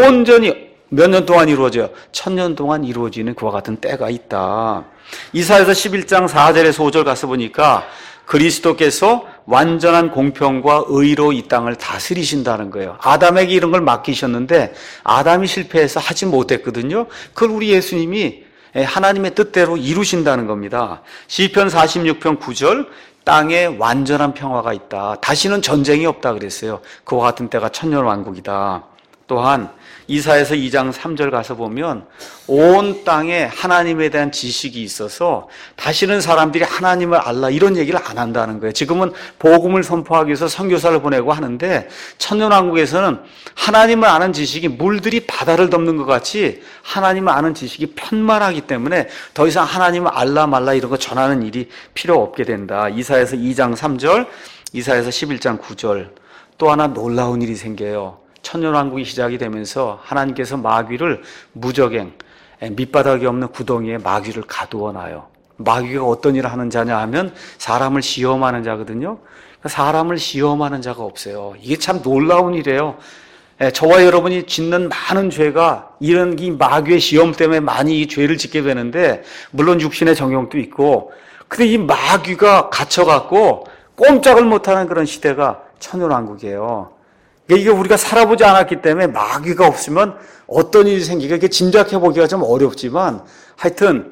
온전히 몇 년 동안 이루어져요? 천년 동안 이루어지는 그와 같은 때가 있다. 이사야서 십일 장 사 절에서 오 절 가서 보니까 그리스도께서 완전한 공평과 의로 이 땅을 다스리신다는 거예요. 아담에게 이런 걸 맡기셨는데 아담이 실패해서 하지 못했거든요. 그걸 우리 예수님이 하나님의 뜻대로 이루신다는 겁니다. 시편 사십육 편 구 절, 땅에 완전한 평화가 있다. 다시는 전쟁이 없다 그랬어요. 그와 같은 때가 천년왕국이다. 또한 이사야서 이 장 삼 절 가서 보면 온 땅에 하나님에 대한 지식이 있어서 다시는 사람들이 하나님을 알라 이런 얘기를 안 한다는 거예요. 지금은 복음을 선포하기 위해서 선교사를 보내고 하는데 천년왕국에서는 하나님을 아는 지식이 물들이 바다를 덮는 것 같이 하나님을 아는 지식이 편만하기 때문에 더 이상 하나님을 알라 말라 이런 거 전하는 일이 필요 없게 된다. 이사야서 이 장 삼 절, 이사야서 십일 장 구 절. 또 하나 놀라운 일이 생겨요. 천년왕국이 시작이 되면서 하나님께서 마귀를 무적행, 밑바닥이 없는 구덩이에 마귀를 가두어 놔요. 마귀가 어떤 일을 하는 자냐 하면 사람을 시험하는 자거든요. 사람을 시험하는 자가 없어요. 이게 참 놀라운 일이에요. 저와 여러분이 짓는 많은 죄가 이런 이 마귀의 시험 때문에 많이 이 죄를 짓게 되는데, 물론 육신의 정욕도 있고, 근데 이 마귀가 갇혀갖고 꼼짝을 못하는 그런 시대가 천년왕국이에요. 이게 우리가 살아보지 않았기 때문에 마귀가 없으면 어떤 일이 생기가 이게 짐작해보기가 좀 어렵지만, 하여튼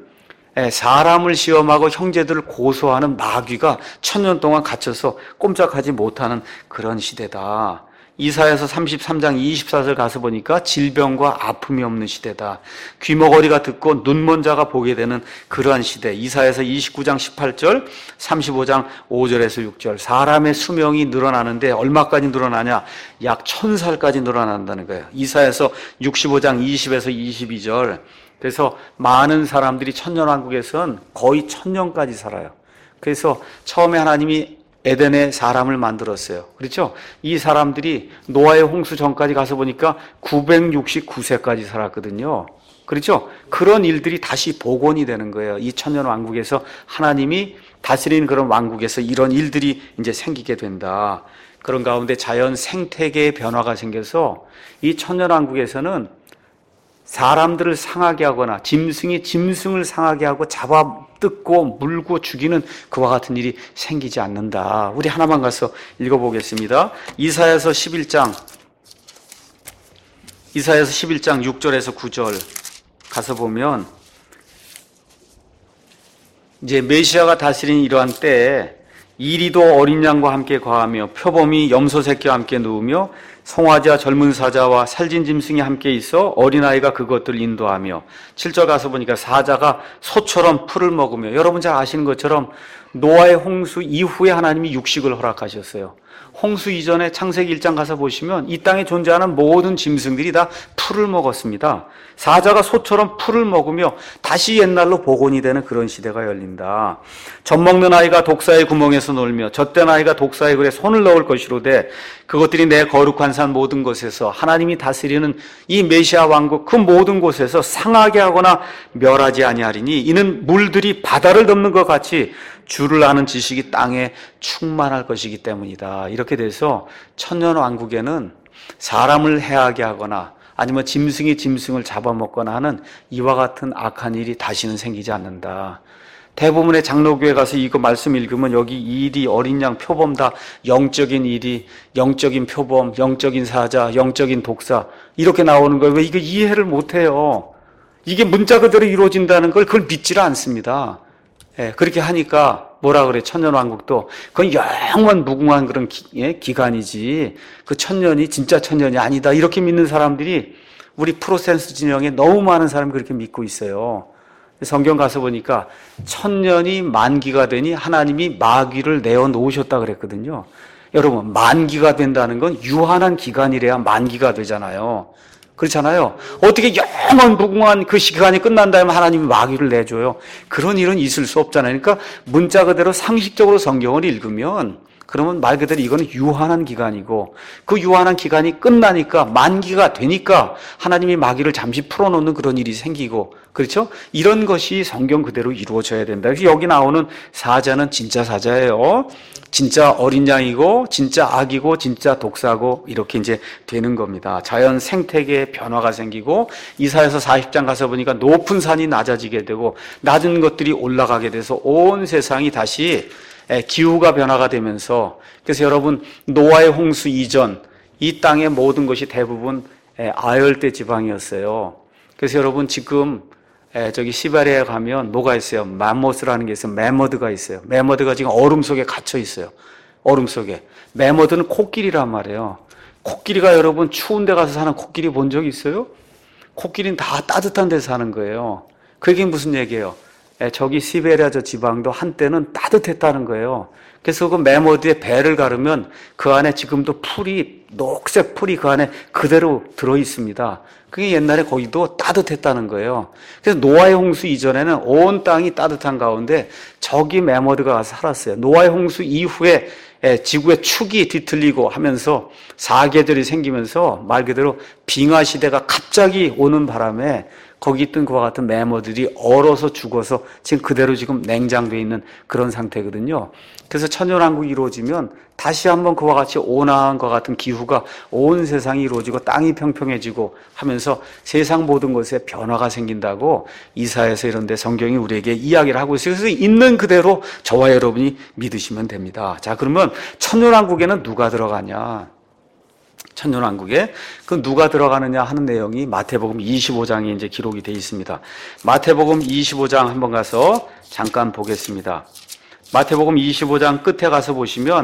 사람을 시험하고 형제들을 고소하는 마귀가 천년 동안 갇혀서 꼼짝하지 못하는 그런 시대다. 이사야서 삼십삼 장 이십사 절 가서 보니까 질병과 아픔이 없는 시대다. 귀머거리가 듣고 눈먼 자가 보게 되는 그러한 시대. 이사야서 이십구 장 십팔 절, 삼십오 장 오 절에서 육 절. 사람의 수명이 늘어나는데 얼마까지 늘어나냐? 약 천 살까지 늘어난다는 거예요. 이사야서 육십오 장 이십에서 이십이 절. 그래서 많은 사람들이 천년왕국에선 거의 천년까지 살아요. 그래서 처음에 하나님이 에덴에 사람을 만들었어요. 그렇죠? 이 사람들이 노아의 홍수 전까지 가서 보니까 구백육십구 세까지 살았거든요. 그렇죠? 그런 일들이 다시 복원이 되는 거예요. 이 천년 왕국에서 하나님이 다스리는 그런 왕국에서 이런 일들이 이제 생기게 된다. 그런 가운데 자연 생태계의 변화가 생겨서 이 천년 왕국에서는 사람들을 상하게 하거나 짐승이 짐승을 상하게 하고 잡아 뜯고 물고 죽이는 그와 같은 일이 생기지 않는다. 우리 하나만 가서 읽어보겠습니다. 이사야서 십일 장 이사야서 십일 장 육 절에서 구 절 가서 보면 이제 메시아가 다스리는 이러한 때에 이리도 어린 양과 함께 거하며 표범이 염소 새끼와 함께 누우며 송아지와 젊은 사자와 살진 짐승이 함께 있어 어린아이가 그것들을 인도하며, 칠 절 가서 보니까 사자가 소처럼 풀을 먹으며, 여러분 잘 아시는 것처럼 노아의 홍수 이후에 하나님이 육식을 허락하셨어요. 홍수 이전에 창세기 일 장 가서 보시면 이 땅에 존재하는 모든 짐승들이 다 풀을 먹었습니다. 사자가 소처럼 풀을 먹으며 다시 옛날로 복원이 되는 그런 시대가 열린다. 젖 먹는 아이가 독사의 구멍에서 놀며 젖된 아이가 독사의 굴에 손을 넣을 것이로되 그것들이 내 거룩한 산 모든 곳에서, 하나님이 다스리는 이 메시아 왕국 그 모든 곳에서 상하게 하거나 멸하지 아니하리니 이는 물들이 바다를 덮는 것 같이 주를 아는 지식이 땅에 충만할 것이기 때문이다. 이렇게 돼서 천년 왕국에는 사람을 해하게 하거나 아니면 짐승이 짐승을 잡아먹거나 하는 이와 같은 악한 일이 다시는 생기지 않는다. 대부분의 장로교회 가서 이거 말씀 읽으면 여기 일이 어린 양 표범 다 영적인 일이, 영적인 표범, 영적인 사자, 영적인 독사 이렇게 나오는 거예요. 왜 이거 이해를 못해요. 이게 문자 그대로 이루어진다는 걸 그걸 믿지를 않습니다. 예, 그렇게 하니까 뭐라 그래? 천년왕국도 그건 영원 무궁한 그런 기, 예, 기간이지 그 천년이 진짜 천년이 아니다 이렇게 믿는 사람들이 우리 프로테스탄트 진영에 너무 많은 사람이 그렇게 믿고 있어요. 성경 가서 보니까 천년이 만기가 되니 하나님이 마귀를 내어 놓으셨다 그랬거든요. 여러분, 만기가 된다는 건 유한한 기간이래야 만기가 되잖아요. 그렇잖아요. 어떻게 영원 무궁한 그 시간이 끝난 다음에 하나님이 마귀를 내줘요. 그런 일은 있을 수 없잖아요. 그러니까 문자 그대로 상식적으로 성경을 읽으면 그러면 말 그대로 이거는 유한한 기간이고 그 유한한 기간이 끝나니까 만기가 되니까 하나님이 마귀를 잠시 풀어놓는 그런 일이 생기고 그렇죠? 이런 것이 성경 그대로 이루어져야 된다. 그래서 여기 나오는 사자는 진짜 사자예요. 진짜 어린 양이고 진짜 악이고 진짜 독사고 이렇게 이제 되는 겁니다. 자연 생태계에 변화가 생기고 이사야서 사십 장 가서 보니까 높은 산이 낮아지게 되고 낮은 것들이 올라가게 돼서 온 세상이 다시 기후가 변화가 되면서 그래서 여러분 노아의 홍수 이전 이 땅의 모든 것이 대부분 아열대 지방이었어요. 그래서 여러분 지금 저기 시베리아에 가면 뭐가 있어요? 맘모스라는 게 있어요. 매머드가 있어요. 매머드가 지금 얼음 속에 갇혀 있어요. 얼음 속에. 매머드는 코끼리란 말이에요. 코끼리가 여러분 추운 데 가서 사는 코끼리 본 적 있어요? 코끼리는 다 따뜻한 데서 사는 거예요. 그게 무슨 얘기예요? 저기 시베리아 저 지방도 한때는 따뜻했다는 거예요. 그래서 그 매머드에 배를 가르면 그 안에 지금도 풀이 녹색 풀이 그 안에 그대로 들어 있습니다. 그게 옛날에 거기도 따뜻했다는 거예요. 그래서 노아의 홍수 이전에는 온 땅이 따뜻한 가운데 저기 매머드가 가서 살았어요. 노아의 홍수 이후에 지구의 축이 뒤틀리고 하면서 사계절이 생기면서 말 그대로 빙하 시대가 갑자기 오는 바람에 거기 있던 그와 같은 매머들이 얼어서 죽어서 지금 그대로 지금 냉장되어 있는 그런 상태거든요. 그래서 천연왕국이 이루어지면 다시 한번 그와 같이 온화한 것 같은 기후가 온 세상이 이루어지고 땅이 평평해지고 하면서 세상 모든 것에 변화가 생긴다고 이사야서 이런 데 성경이 우리에게 이야기를 하고 있어요. 그래서 있는 그대로 저와 여러분이 믿으시면 됩니다. 자, 그러면 천연왕국에는 누가 들어가냐? 천년왕국에 그 누가 들어가느냐 하는 내용이 마태복음 이십오 장에 이제 기록이 되어 있습니다. 마태복음 이십오 장 한번 가서 잠깐 보겠습니다. 마태복음 이십오 장 끝에 가서 보시면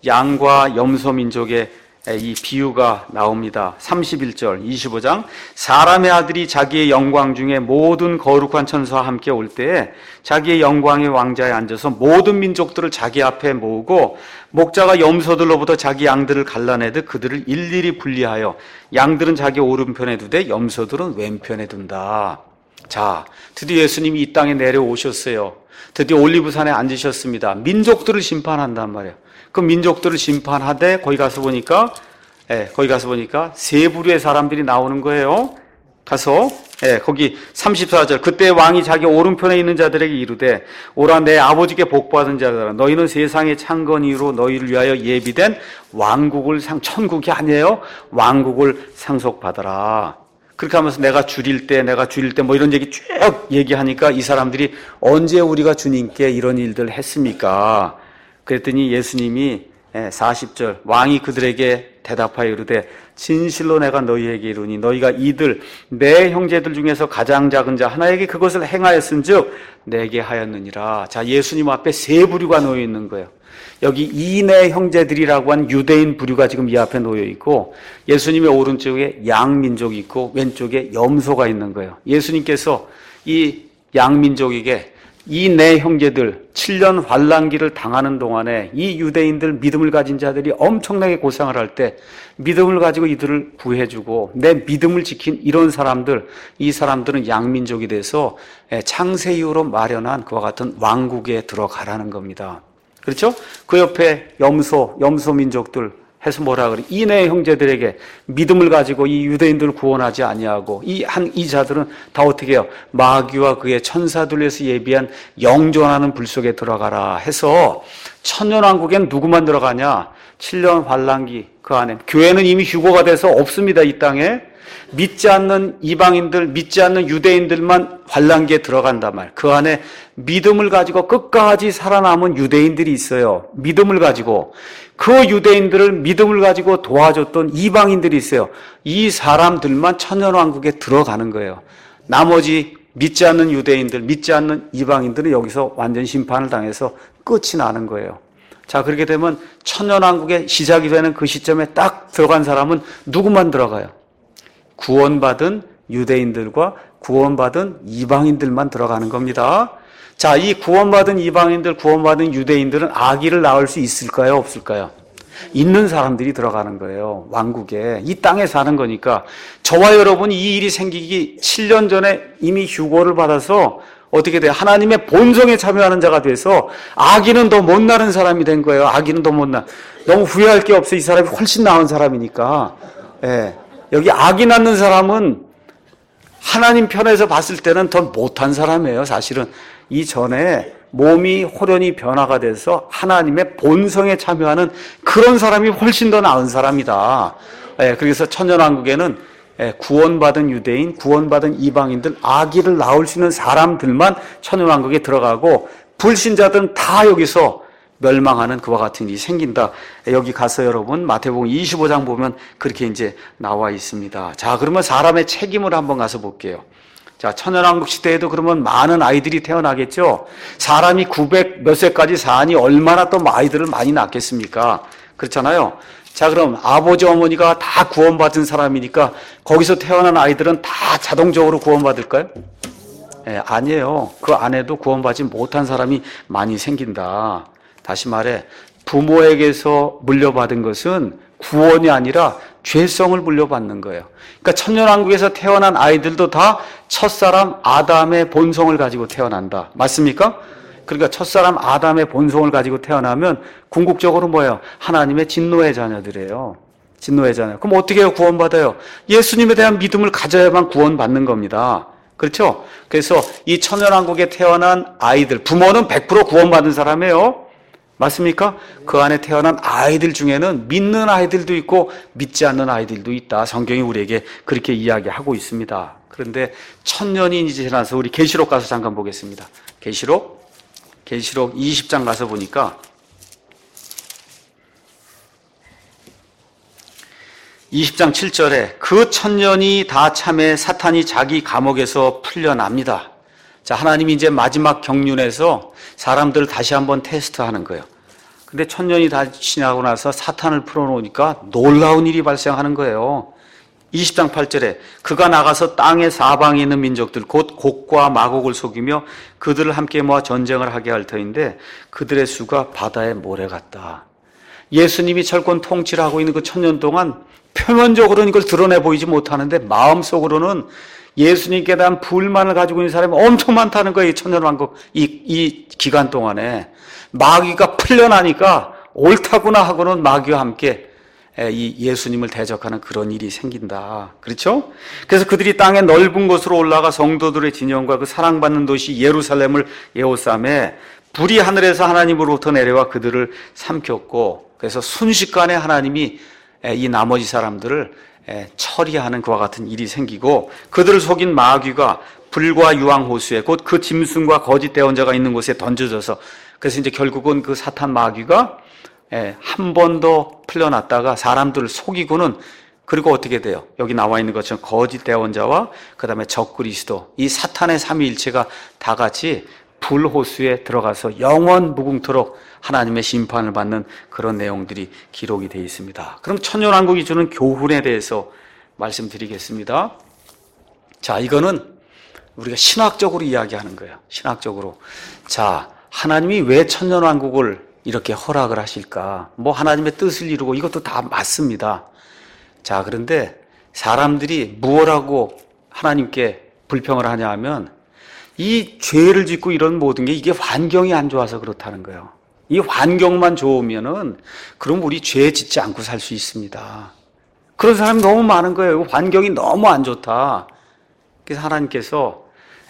양과 염소 민족의 이 비유가 나옵니다. 삼십일 절 이십오 장 사람의 아들이 자기의 영광 중에 모든 거룩한 천사와 함께 올 때에 자기의 영광의 왕자에 앉아서 모든 민족들을 자기 앞에 모으고 목자가 염소들로부터 자기 양들을 갈라내듯 그들을 일일이 분리하여 양들은 자기 오른편에 두되 염소들은 왼편에 둔다. 자, 드디어 예수님이 이 땅에 내려오셨어요. 드디어 올리브산에 앉으셨습니다. 민족들을 심판한단 말이에요. 그 민족들을 심판하되 거기 가서 보니까 예, 거기 가서 보니까 세 부류의 사람들이 나오는 거예요. 가서 예, 거기 삼십사 절 그때 왕이 자기 오른편에 있는 자들에게 이르되 오라 내 아버지께 복받은 자들아 너희는 세상의 창건이로 너희를 위하여 예비된 왕국을 상 천국이 아니에요. 왕국을 상속받아라. 그렇게 하면서 내가 줄일 때 내가 줄일 때 뭐 이런 얘기 쭉 얘기하니까 이 사람들이 언제 우리가 주님께 이런 일들을 했습니까? 그랬더니 예수님이 사십 절 왕이 그들에게 대답하여 이르되 진실로 내가 너희에게 이르니 너희가 이들 내 형제들 중에서 가장 작은 자 하나에게 그것을 행하였은즉 내게 하였느니라. 자, 예수님 앞에 세 부류가 놓여 있는 거예요. 여기 이내 형제들이라고 한 유대인 부류가 지금 이 앞에 놓여 있고 예수님의 오른쪽에 양민족이 있고 왼쪽에 염소가 있는 거예요. 예수님께서 이 양민족에게 이 내 형제들 칠 년 환란기를 당하는 동안에 이 유대인들 믿음을 가진 자들이 엄청나게 고생을 할 때 믿음을 가지고 이들을 구해주고 내 믿음을 지킨 이런 사람들, 이 사람들은 양민족이 돼서 창세 이후로 마련한 그와 같은 왕국에 들어가라는 겁니다. 그렇죠? 그 옆에 염소, 염소 민족들 해서 뭐라 그래? 이내 형제들에게 믿음을 가지고 이 유대인들을 구원하지 아니하고 이 한 이 자들은 다 어떻게 해요? 마귀와 그의 천사들에서 예비한 영존하는 불 속에 들어가라 해서 천년왕국엔 누구만 들어가냐? 칠 년 환란기 그 안에 교회는 이미 휴거가 돼서 없습니다. 이 땅에 믿지 않는 이방인들, 믿지 않는 유대인들만 환란기에 들어간단 말. 그 안에 믿음을 가지고 끝까지 살아남은 유대인들이 있어요. 믿음을 가지고 그 유대인들을 믿음을 가지고 도와줬던 이방인들이 있어요. 이 사람들만 천년왕국에 들어가는 거예요. 나머지 믿지 않는 유대인들, 믿지 않는 이방인들은 여기서 완전 심판을 당해서 끝이 나는 거예요. 자, 그렇게 되면 천년왕국의 시작이 되는 그 시점에 딱 들어간 사람은 누구만 들어가요? 구원받은 유대인들과 구원받은 이방인들만 들어가는 겁니다. 자, 이 구원받은 이방인들, 구원받은 유대인들은 아기를 낳을 수 있을까요? 없을까요? 있는 사람들이 들어가는 거예요. 왕국에. 이 땅에 사는 거니까. 저와 여러분 이 일이 생기기 칠 년 전에 이미 휴거를 받아서 어떻게 돼요? 하나님의 본성에 참여하는 자가 돼서 아기는 더 못 나는 사람이 된 거예요. 아기는 더 못 나. 너무 후회할 게 없어. 이 사람이 훨씬 나은 사람이니까. 예. 여기 아기 낳는 사람은 하나님 편에서 봤을 때는 더 못한 사람이에요. 사실은 이전에 몸이 호련히 변화가 돼서 하나님의 본성에 참여하는 그런 사람이 훨씬 더 나은 사람이다. 예. 그래서 천년왕국에는 구원받은 유대인, 구원받은 이방인들, 아기를 낳을 수 있는 사람들만 천년왕국에 들어가고 불신자들은 다 여기서 멸망하는 그와 같은 일이 생긴다. 여기 가서 여러분 마태복음 이십오 장 보면 그렇게 이제 나와 있습니다. 자, 그러면 사람의 책임을 한번 가서 볼게요. 자, 천년왕국 시대에도 그러면 많은 아이들이 태어나겠죠. 사람이 구백 몇 세까지 사니 얼마나 또 아이들을 많이 낳겠습니까? 그렇잖아요. 자, 그럼 아버지 어머니가 다 구원받은 사람이니까 거기서 태어난 아이들은 다 자동적으로 구원받을까요? 예, 아니에요. 그 안에도 구원받지 못한 사람이 많이 생긴다. 다시 말해 부모에게서 물려받은 것은 구원이 아니라 죄성을 물려받는 거예요. 그러니까 천년왕국에서 태어난 아이들도 다 첫사람 아담의 본성을 가지고 태어난다. 맞습니까? 그러니까 첫사람 아담의 본성을 가지고 태어나면 궁극적으로 뭐예요? 하나님의 진노의 자녀들이에요. 진노의 자녀. 그럼 어떻게 해요? 구원받아요? 예수님에 대한 믿음을 가져야만 구원받는 겁니다. 그렇죠? 그래서 이 천년왕국에 태어난 아이들, 부모는 백 퍼센트 구원받은 사람이에요. 맞습니까? 그 안에 태어난 아이들 중에는 믿는 아이들도 있고 믿지 않는 아이들도 있다. 성경이 우리에게 그렇게 이야기하고 있습니다. 그런데 천년이 이제 지나서 우리 계시록 가서 잠깐 보겠습니다. 계시록 계시록 이십 장 가서 보니까 이십 장 칠 절에 그 천년이 다 참에 사탄이 자기 감옥에서 풀려납니다. 자, 하나님이 이제 마지막 경륜에서 사람들을 다시 한번 테스트하는 거예요. 근데 천년이 다 지나고 나서 사탄을 풀어놓으니까 놀라운 일이 발생하는 거예요. 이십 장 팔 절에 그가 나가서 땅의 사방에 있는 민족들 곧 곡과 마곡을 속이며 그들을 함께 모아 전쟁을 하게 할 터인데 그들의 수가 바다의 모래 같다. 예수님이 철권 통치를 하고 있는 그 천년 동안 표면적으로는 이걸 드러내 보이지 못하는데 마음속으로는 예수님께 대한 불만을 가지고 있는 사람이 엄청 많다는 거예요. 이 천년왕국 이, 이 기간 동안에 마귀가 풀려나니까 옳다구나 하고는 마귀와 함께 이 예수님을 대적하는 그런 일이 생긴다. 그렇죠? 그래서 그들이 땅의 넓은 곳으로 올라가 성도들의 진영과 그 사랑받는 도시 예루살렘을 에워싸매 불이 하늘에서 하나님으로부터 내려와 그들을 삼켰고 그래서 순식간에 하나님이 이 나머지 사람들을 처리하는 그와 같은 일이 생기고 그들을 속인 마귀가 불과 유황호수에 곧 그 짐승과 거짓 대언자가 있는 곳에 던져져서 그래서 이제 결국은 그 사탄 마귀가 한 번 더 풀려났다가 사람들을 속이고는 그리고 어떻게 돼요? 여기 나와 있는 것처럼 거짓 대언자와 그 다음에 적그리스도 이 사탄의 삼위일체가 다 같이 불호수에 들어가서 영원 무궁토록 하나님의 심판을 받는 그런 내용들이 기록이 되어 있습니다. 그럼 천년왕국이 주는 교훈에 대해서 말씀드리겠습니다. 자, 이거는 우리가 신학적으로 이야기하는 거예요. 신학적으로. 자, 하나님이 왜 천년왕국을 이렇게 허락을 하실까? 뭐 하나님의 뜻을 이루고 이것도 다 맞습니다. 자, 그런데 사람들이 무엇하고 하나님께 불평을 하냐 하면 이 죄를 짓고 이런 모든 게 이게 환경이 안 좋아서 그렇다는 거예요. 이 환경만 좋으면은 그럼 우리 죄 짓지 않고 살 수 있습니다. 그런 사람이 너무 많은 거예요. 환경이 너무 안 좋다. 그래서 하나님께서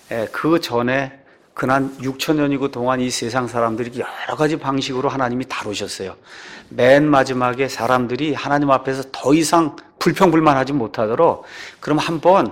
그 전에 그난 육천 년이고 동안 이 세상 사람들이 여러 가지 방식으로 하나님이 다루셨어요. 맨 마지막에 사람들이 하나님 앞에서 더 이상 불평불만하지 못하도록 그럼 한번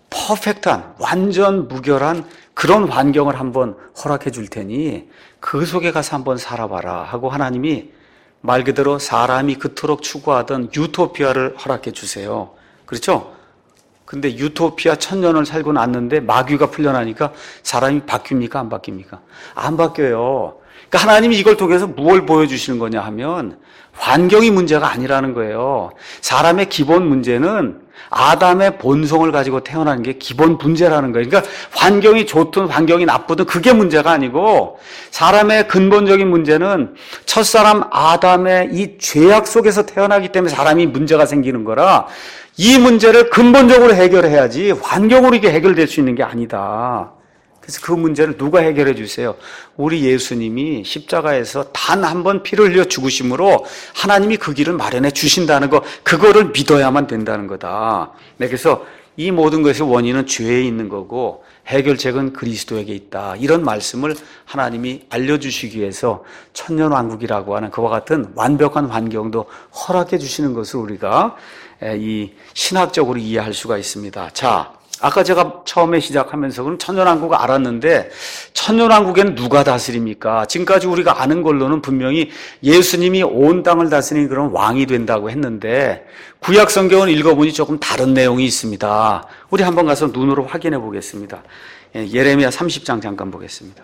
퍼펙트한 완전 무결한 그런 환경을 한번 허락해 줄 테니 그 속에 가서 한번 살아봐라 하고 하나님이 말 그대로 사람이 그토록 추구하던 유토피아를 허락해 주세요. 그렇죠? 근데 유토피아 천년을 살고 났는데 마귀가 풀려나니까 사람이 바뀝니까? 안 바뀝니까? 안 바뀌어요. 그러니까 하나님이 이걸 통해서 무엇을 보여주시는 거냐 하면 환경이 문제가 아니라는 거예요. 사람의 기본 문제는 아담의 본성을 가지고 태어나는 게 기본 문제라는 거예요. 그러니까 환경이 좋든 환경이 나쁘든 그게 문제가 아니고 사람의 근본적인 문제는 첫사람 아담의 이 죄악 속에서 태어나기 때문에 사람이 문제가 생기는 거라 이 문제를 근본적으로 해결해야지 환경으로 이게 해결될 수 있는 게 아니다. 그래서 그 문제를 누가 해결해 주세요? 우리 예수님이 십자가에서 단 한 번 피를 흘려 죽으심으로 하나님이 그 길을 마련해 주신다는 거, 그거를 믿어야만 된다는 거다. 네, 그래서 이 모든 것의 원인은 죄에 있는 거고 해결책은 그리스도에게 있다. 이런 말씀을 하나님이 알려주시기 위해서 천년왕국이라고 하는 그와 같은 완벽한 환경도 허락해 주시는 것을 우리가 이 신학적으로 이해할 수가 있습니다. 자, 아까 제가 처음에 시작하면서 그럼 천년왕국 알았는데 천년왕국에는 누가 다스립니까? 지금까지 우리가 아는 걸로는 분명히 예수님이 온 땅을 다스리는 그런 왕이 된다고 했는데 구약 성경을 읽어보니 조금 다른 내용이 있습니다. 우리 한번 가서 눈으로 확인해 보겠습니다. 예레미야 삼십 장 잠깐 보겠습니다.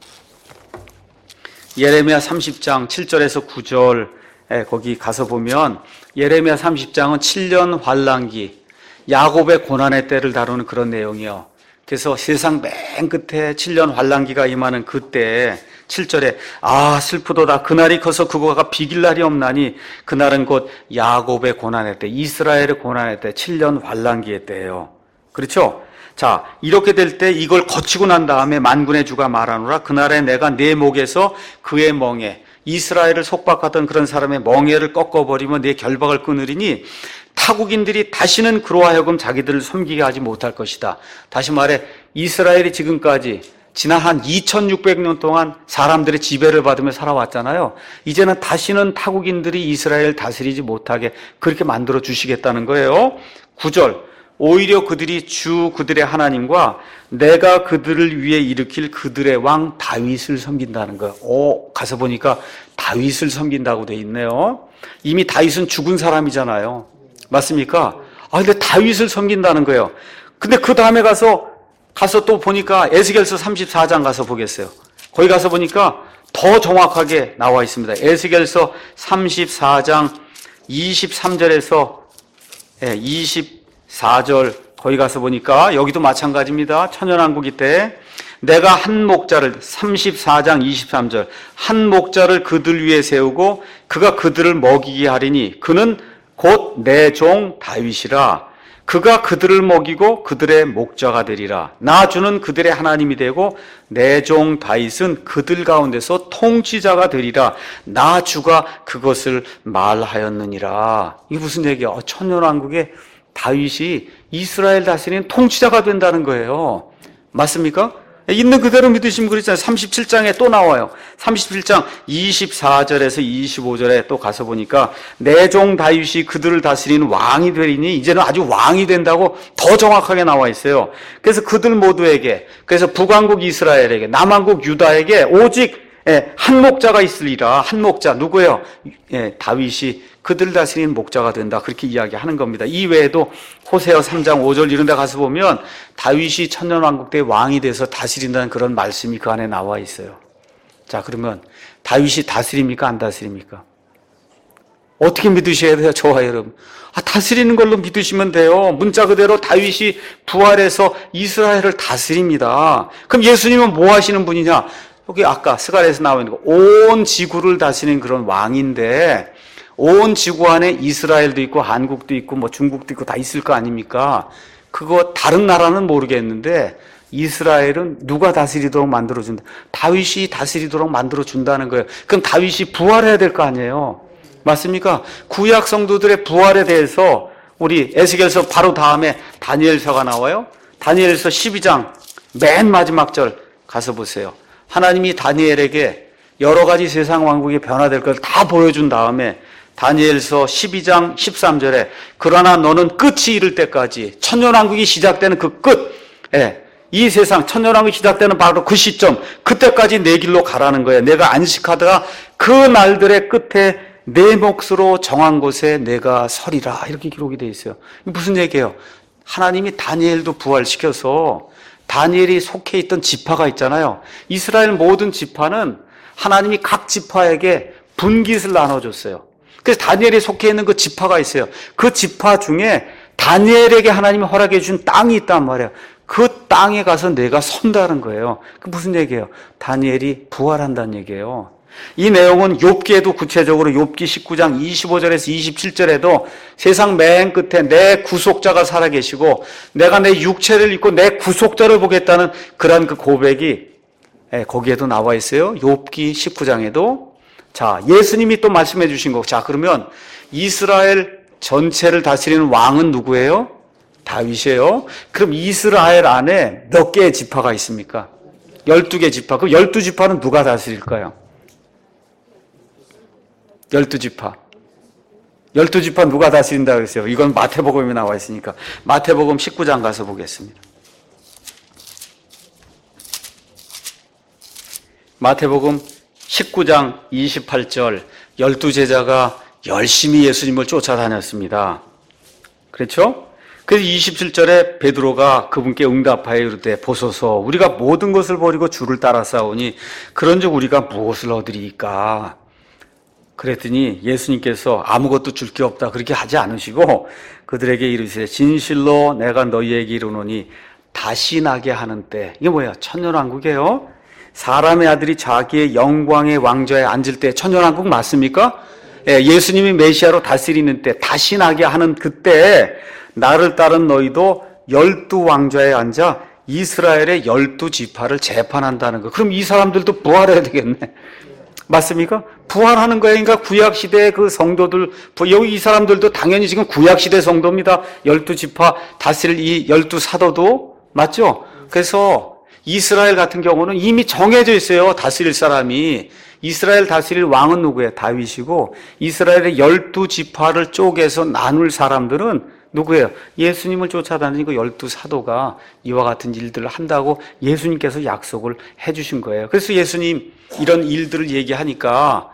예레미야 삼십 장 칠 절에서 구 절 거기 가서 보면 예레미야 삼십 장은 칠 년 환란기 야곱의 고난의 때를 다루는 그런 내용이요. 그래서 세상 맨 끝에 칠 년 환란기가 임하는 그때 칠 절에 아 슬프도다 그날이 커서 그거가 비길 날이 없나니 그날은 곧 야곱의 고난의 때 이스라엘의 고난의 때 칠 년 환란기의 때예요. 그렇죠? 자, 이렇게 될 때 이걸 거치고 난 다음에 만군의 주가 말하노라 그날에 내가 내 목에서 그의 멍에 이스라엘을 속박하던 그런 사람의 멍에를 꺾어버리면 내 결박을 끊으리니 타국인들이 다시는 그로 하여금 자기들을 섬기게 하지 못할 것이다. 다시 말해 이스라엘이 지금까지 지난 한 이천육백 년 동안 사람들의 지배를 받으며 살아왔잖아요. 이제는 다시는 타국인들이 이스라엘을 다스리지 못하게 그렇게 만들어 주시겠다는 거예요. 구 절 오히려 그들이 주 그들의 하나님과 내가 그들을 위해 일으킬 그들의 왕 다윗을 섬긴다는 거예요. 오, 가서 보니까 다윗을 섬긴다고 돼 있네요. 이미 다윗은 죽은 사람이잖아요. 맞습니까? 아, 근데 다윗을 섬긴다는 거예요. 근데 그 다음에 가서, 가서 또 보니까 에스겔서 삼십사 장 가서 보겠어요. 거기 가서 보니까 더 정확하게 나와 있습니다. 에스겔서 삼십사 장 이십삼 절에서 이십사 절 거기 가서 보니까 여기도 마찬가지입니다. 천년왕국이 때 내가 한 목자를 삼십사 장 이십삼 절 한 목자를 그들 위에 세우고 그가 그들을 먹이게 하리니 그는 곧 내 종 다윗이라 그가 그들을 먹이고 그들의 목자가 되리라. 나 주는 그들의 하나님이 되고 내 종 다윗은 그들 가운데서 통치자가 되리라. 나 주가 그것을 말하였느니라. 이게 무슨 얘기야? 천년왕국에 다윗이 이스라엘 다스리는 통치자가 된다는 거예요. 맞습니까? 있는 그대로 믿으시면 그렇잖아요. 삼십칠 장에 또 나와요. 삼십칠 장 이십사 절에서 이십오 절에 또 가서 보니까 내 종 다윗이 그들을 다스리는 왕이 되리니 이제는 아주 왕이 된다고 더 정확하게 나와 있어요. 그래서 그들 모두에게, 그래서 북왕국 이스라엘에게, 남왕국 유다에게 오직 한 목자가 있으리라. 한 목자 누구예요? 다윗이 그들 다스리는 목자가 된다. 그렇게 이야기하는 겁니다. 이 외에도 호세아 삼 장 오 절 이런 데 가서 보면 다윗이 천년왕국 때 왕이 돼서 다스린다는 그런 말씀이 그 안에 나와 있어요. 자, 그러면 다윗이 다스립니까? 안 다스립니까? 어떻게 믿으셔야 돼요? 저와 여러분. 아, 다스리는 걸로 믿으시면 돼요. 문자 그대로 다윗이 부활해서 이스라엘을 다스립니다. 그럼 예수님은 뭐 하시는 분이냐? 여기 아까 스가랴에서 나와 있는 거 온 지구를 다스리는 그런 왕인데 온 지구 안에 이스라엘도 있고 한국도 있고 뭐 중국도 있고 다 있을 거 아닙니까? 그거 다른 나라는 모르겠는데 이스라엘은 누가 다스리도록 만들어준다? 다윗이 다스리도록 만들어준다는 거예요. 그럼 다윗이 부활해야 될 거 아니에요? 맞습니까? 구약 성도들의 부활에 대해서 우리 에스겔서 바로 다음에 다니엘서가 나와요. 다니엘서 십이 장 맨 마지막 절 가서 보세요. 하나님이 다니엘에게 여러 가지 세상 왕국이 변화될 걸 다 보여준 다음에 다니엘서 십이 장 십삼 절에 그러나 너는 끝이 이를 때까지 천년왕국이 시작되는 그 끝, 예, 이 세상 천년왕국이 시작되는 바로 그 시점, 그때까지 내 길로 가라는 거예요. 내가 안식하다가 그 날들의 끝에 내 몫으로 정한 곳에 내가 서리라. 이렇게 기록이 되어 있어요. 무슨 얘기예요? 하나님이 다니엘도 부활시켜서 다니엘이 속해 있던 지파가 있잖아요. 이스라엘 모든 지파는 하나님이 각 지파에게 분깃을 나눠줬어요. 그래서 다니엘이 속해 있는 그 지파가 있어요. 그 지파 중에 다니엘에게 하나님이 허락해 준 땅이 있단 말이에요. 그 땅에 가서 내가 선다는 거예요. 그 무슨 얘기예요? 다니엘이 부활한다는 얘기예요. 이 내용은 욥기에도 구체적으로 욥기 십구 장 이십오 절에서 이십칠 절에도 세상 맨 끝에 내 구속자가 살아계시고 내가 내 육체를 입고 내 구속자를 보겠다는 그런 그 고백이 거기에도 나와 있어요. 욥기 십구 장에도. 자, 예수님이 또 말씀해 주신 거. 자, 그러면 이스라엘 전체를 다스리는 왕은 누구예요? 다윗이에요. 그럼 이스라엘 안에 몇 개의 지파가 있습니까? 열두 개 지파. 그 열두 지파는 누가 다스릴까요? 열두 지파. 열두 지파 누가 다스린다 그랬어요? 이건 마태복음에 나와 있으니까. 마태복음 십구 장 가서 보겠습니다. 마태복음 십구 장 이십팔 절. 열두 제자가 열심히 예수님을 쫓아다녔습니다. 그렇죠? 그래서 이십칠 절에 베드로가 그분께 응답하여 이르되 보소서 우리가 모든 것을 버리고 주를 따라 싸우니 그런즉 우리가 무엇을 얻으리이까? 그랬더니 예수님께서 아무것도 줄 게 없다 그렇게 하지 않으시고 그들에게 이르시되 진실로 내가 너희에게 이르노니 다시 나게 하는 때. 이게 뭐야? 천년왕국이에요. 사람의 아들이 자기의 영광의 왕좌에 앉을 때 천년왕국 맞습니까? 예, 예수님이 메시아로 다스리는 때 다시 나게 하는 그때 나를 따른 너희도 열두 왕좌에 앉아 이스라엘의 열두 지파를 재판한다는 거. 그럼 이 사람들도 부활해야 되겠네. 맞습니까? 부활하는 거예요. 그러니까 구약시대의 그 성도들, 여기 이 사람들도 당연히 지금 구약시대 성도입니다. 열두 지파 다스릴 이 열두 사도도. 맞죠? 그래서 이스라엘 같은 경우는 이미 정해져 있어요. 다스릴 사람이. 이스라엘 다스릴 왕은 누구예요? 다윗이고 이스라엘의 열두 지파를 쪼개서 나눌 사람들은 누구예요? 예수님을 쫓아다니고 열두 사도가 이와 같은 일들을 한다고 예수님께서 약속을 해주신 거예요. 그래서 예수님 이런 일들을 얘기하니까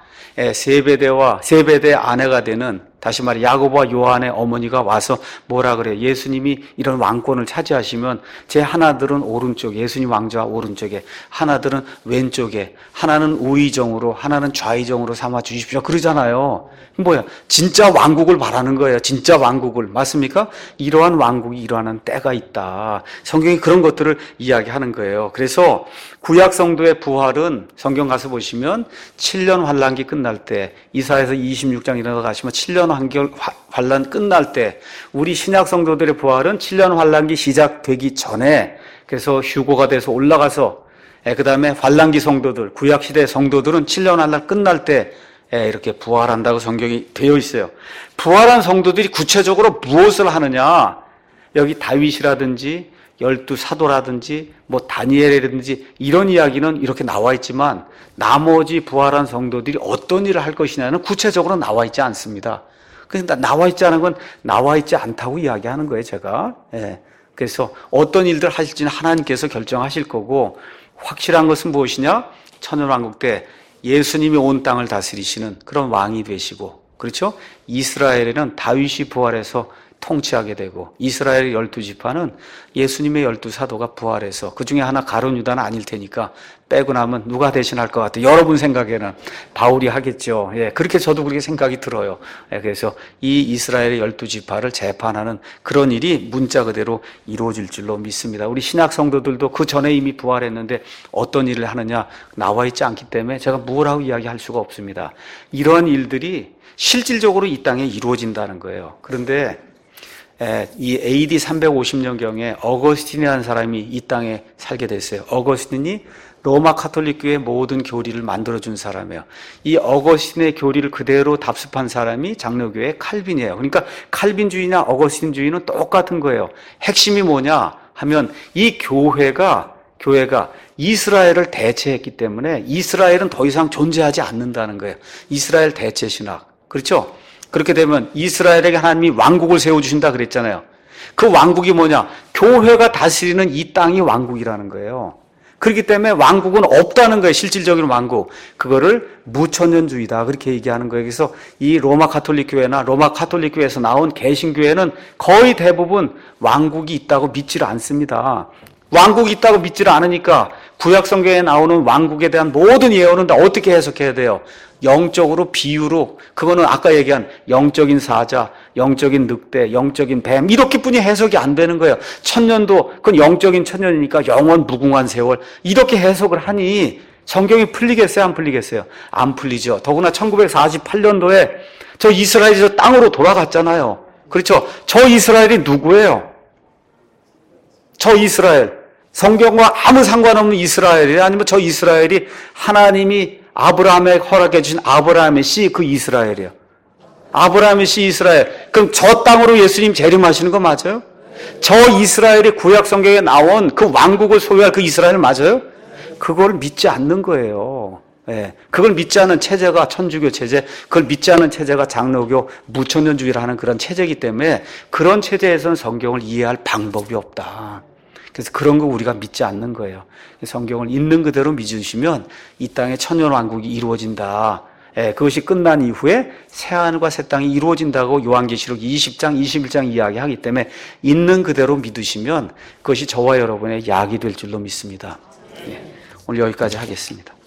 세베대와 세베대의 아내가 되는 다시 말해 야고보와 요한의 어머니가 와서 뭐라 그래요? 예수님이 이런 왕권을 차지하시면 제 하나들은 오른쪽에 예수님 왕좌 오른쪽에 하나들은 왼쪽에 하나는 우의정으로 하나는 좌의정으로 삼아 주십시오. 그러잖아요. 뭐야? 진짜 왕국을 말하는 거예요. 진짜 왕국을. 맞습니까? 이러한 왕국이 일어나는 때가 있다. 성경이 그런 것들을 이야기하는 거예요. 그래서 구약 성도의 부활은 성경 가서 보시면 칠 년 환란기 끝날 때 이사야서 이십육 장 일어나 가시면 칠 년 환결, 환란 끝날 때 우리 신약 성도들의 부활은 칠 년 환란기 시작되기 전에 그래서 휴고가 돼서 올라가서 그 다음에 환란기 성도들 구약시대 성도들은 칠 년 환란 끝날 때 이렇게 부활한다고 성경이 되어 있어요. 부활한 성도들이 구체적으로 무엇을 하느냐? 여기 다윗이라든지 열두 사도라든지 뭐 다니엘이라든지 이런 이야기는 이렇게 나와 있지만 나머지 부활한 성도들이 어떤 일을 할 것이냐는 구체적으로 나와 있지 않습니다. 그러니까 나와 있지 않은 건 나와 있지 않다고 이야기하는 거예요, 제가. 예. 그래서 어떤 일들 하실지는 하나님께서 결정하실 거고 확실한 것은 무엇이냐? 천년왕국 때 예수님이 온 땅을 다스리시는 그런 왕이 되시고, 그렇죠? 이스라엘에는 다윗이 부활해서 통치하게 되고 이스라엘의 열두 지파는 예수님의 열두 사도가 부활해서 그 중에 하나 가룟 유다는 아닐 테니까 빼고 나면 누가 대신할 것 같아요? 여러분 생각에는 바울이 하겠죠. 예, 그렇게 저도 그렇게 생각이 들어요. 예, 그래서 이 이스라엘의 열두 지파를 재판하는 그런 일이 문자 그대로 이루어질 줄로 믿습니다. 우리 신약 성도들도 그 전에 이미 부활했는데 어떤 일을 하느냐 나와 있지 않기 때문에 제가 무엇하고 이야기할 수가 없습니다. 이러한 일들이 실질적으로 이 땅에 이루어진다는 거예요. 그런데 이 에이디 삼백오십 년경에 어거스틴이라는 사람이 이 땅에 살게 됐어요. 어거스틴이 로마 카톨릭 교회 모든 교리를 만들어준 사람이에요. 이 어거스틴의 교리를 그대로 답습한 사람이 장로교회 칼빈이에요. 그러니까 칼빈주의나 어거스틴주의는 똑같은 거예요. 핵심이 뭐냐 하면 이 교회가 교회가 이스라엘을 대체했기 때문에 이스라엘은 더 이상 존재하지 않는다는 거예요. 이스라엘 대체 신학. 그렇죠? 그렇게 되면 이스라엘에게 하나님이 왕국을 세워주신다 그랬잖아요. 그 왕국이 뭐냐? 교회가 다스리는 이 땅이 왕국이라는 거예요. 그렇기 때문에 왕국은 없다는 거예요. 실질적인 왕국. 그거를 무천년주의다 그렇게 얘기하는 거예요. 그래서 이 로마 가톨릭 교회나 로마 가톨릭 교회에서 나온 개신교회는 거의 대부분 왕국이 있다고 믿지를 않습니다. 왕국이 있다고 믿지를 않으니까 구약 성경에 나오는 왕국에 대한 모든 예언은 다 어떻게 해석해야 돼요? 영적으로, 비유로. 그거는 아까 얘기한 영적인 사자, 영적인 늑대, 영적인 뱀 이렇게뿐이 해석이 안 되는 거예요. 천년도 그건 영적인 천년이니까 영원 무궁한 세월 이렇게 해석을 하니 성경이 풀리겠어요? 안 풀리겠어요? 안 풀리죠. 더구나 천구백사십팔 년도에 저 이스라엘이 저 땅으로 돌아갔잖아요. 그렇죠? 저 이스라엘이 누구예요? 저 이스라엘. 성경과 아무 상관없는 이스라엘이 아니면 저 이스라엘이 하나님이 아브라함에 허락해 주신 아브라함의 씨 그 이스라엘이에요. 아브라함의 씨 이스라엘. 그럼 저 땅으로 예수님 재림하시는 거 맞아요? 저 이스라엘이 구약 성경에 나온 그 왕국을 소유할 그 이스라엘 맞아요? 그걸 믿지 않는 거예요. 예. 그걸 믿지 않은 체제가 천주교 체제, 그걸 믿지 않은 체제가 장로교, 무천년주의라는 그런 체제이기 때문에 그런 체제에서는 성경을 이해할 방법이 없다. 그래서 그런 거 우리가 믿지 않는 거예요. 성경을 있는 그대로 믿으시면 이 땅에 천년왕국이 이루어진다. 예, 그것이 끝난 이후에 새하늘과 새 땅이 이루어진다고 요한계시록 이십 장, 이십일 장 이야기하기 때문에 있는 그대로 믿으시면 그것이 저와 여러분의 약이 될 줄로 믿습니다. 예, 오늘 여기까지 하겠습니다.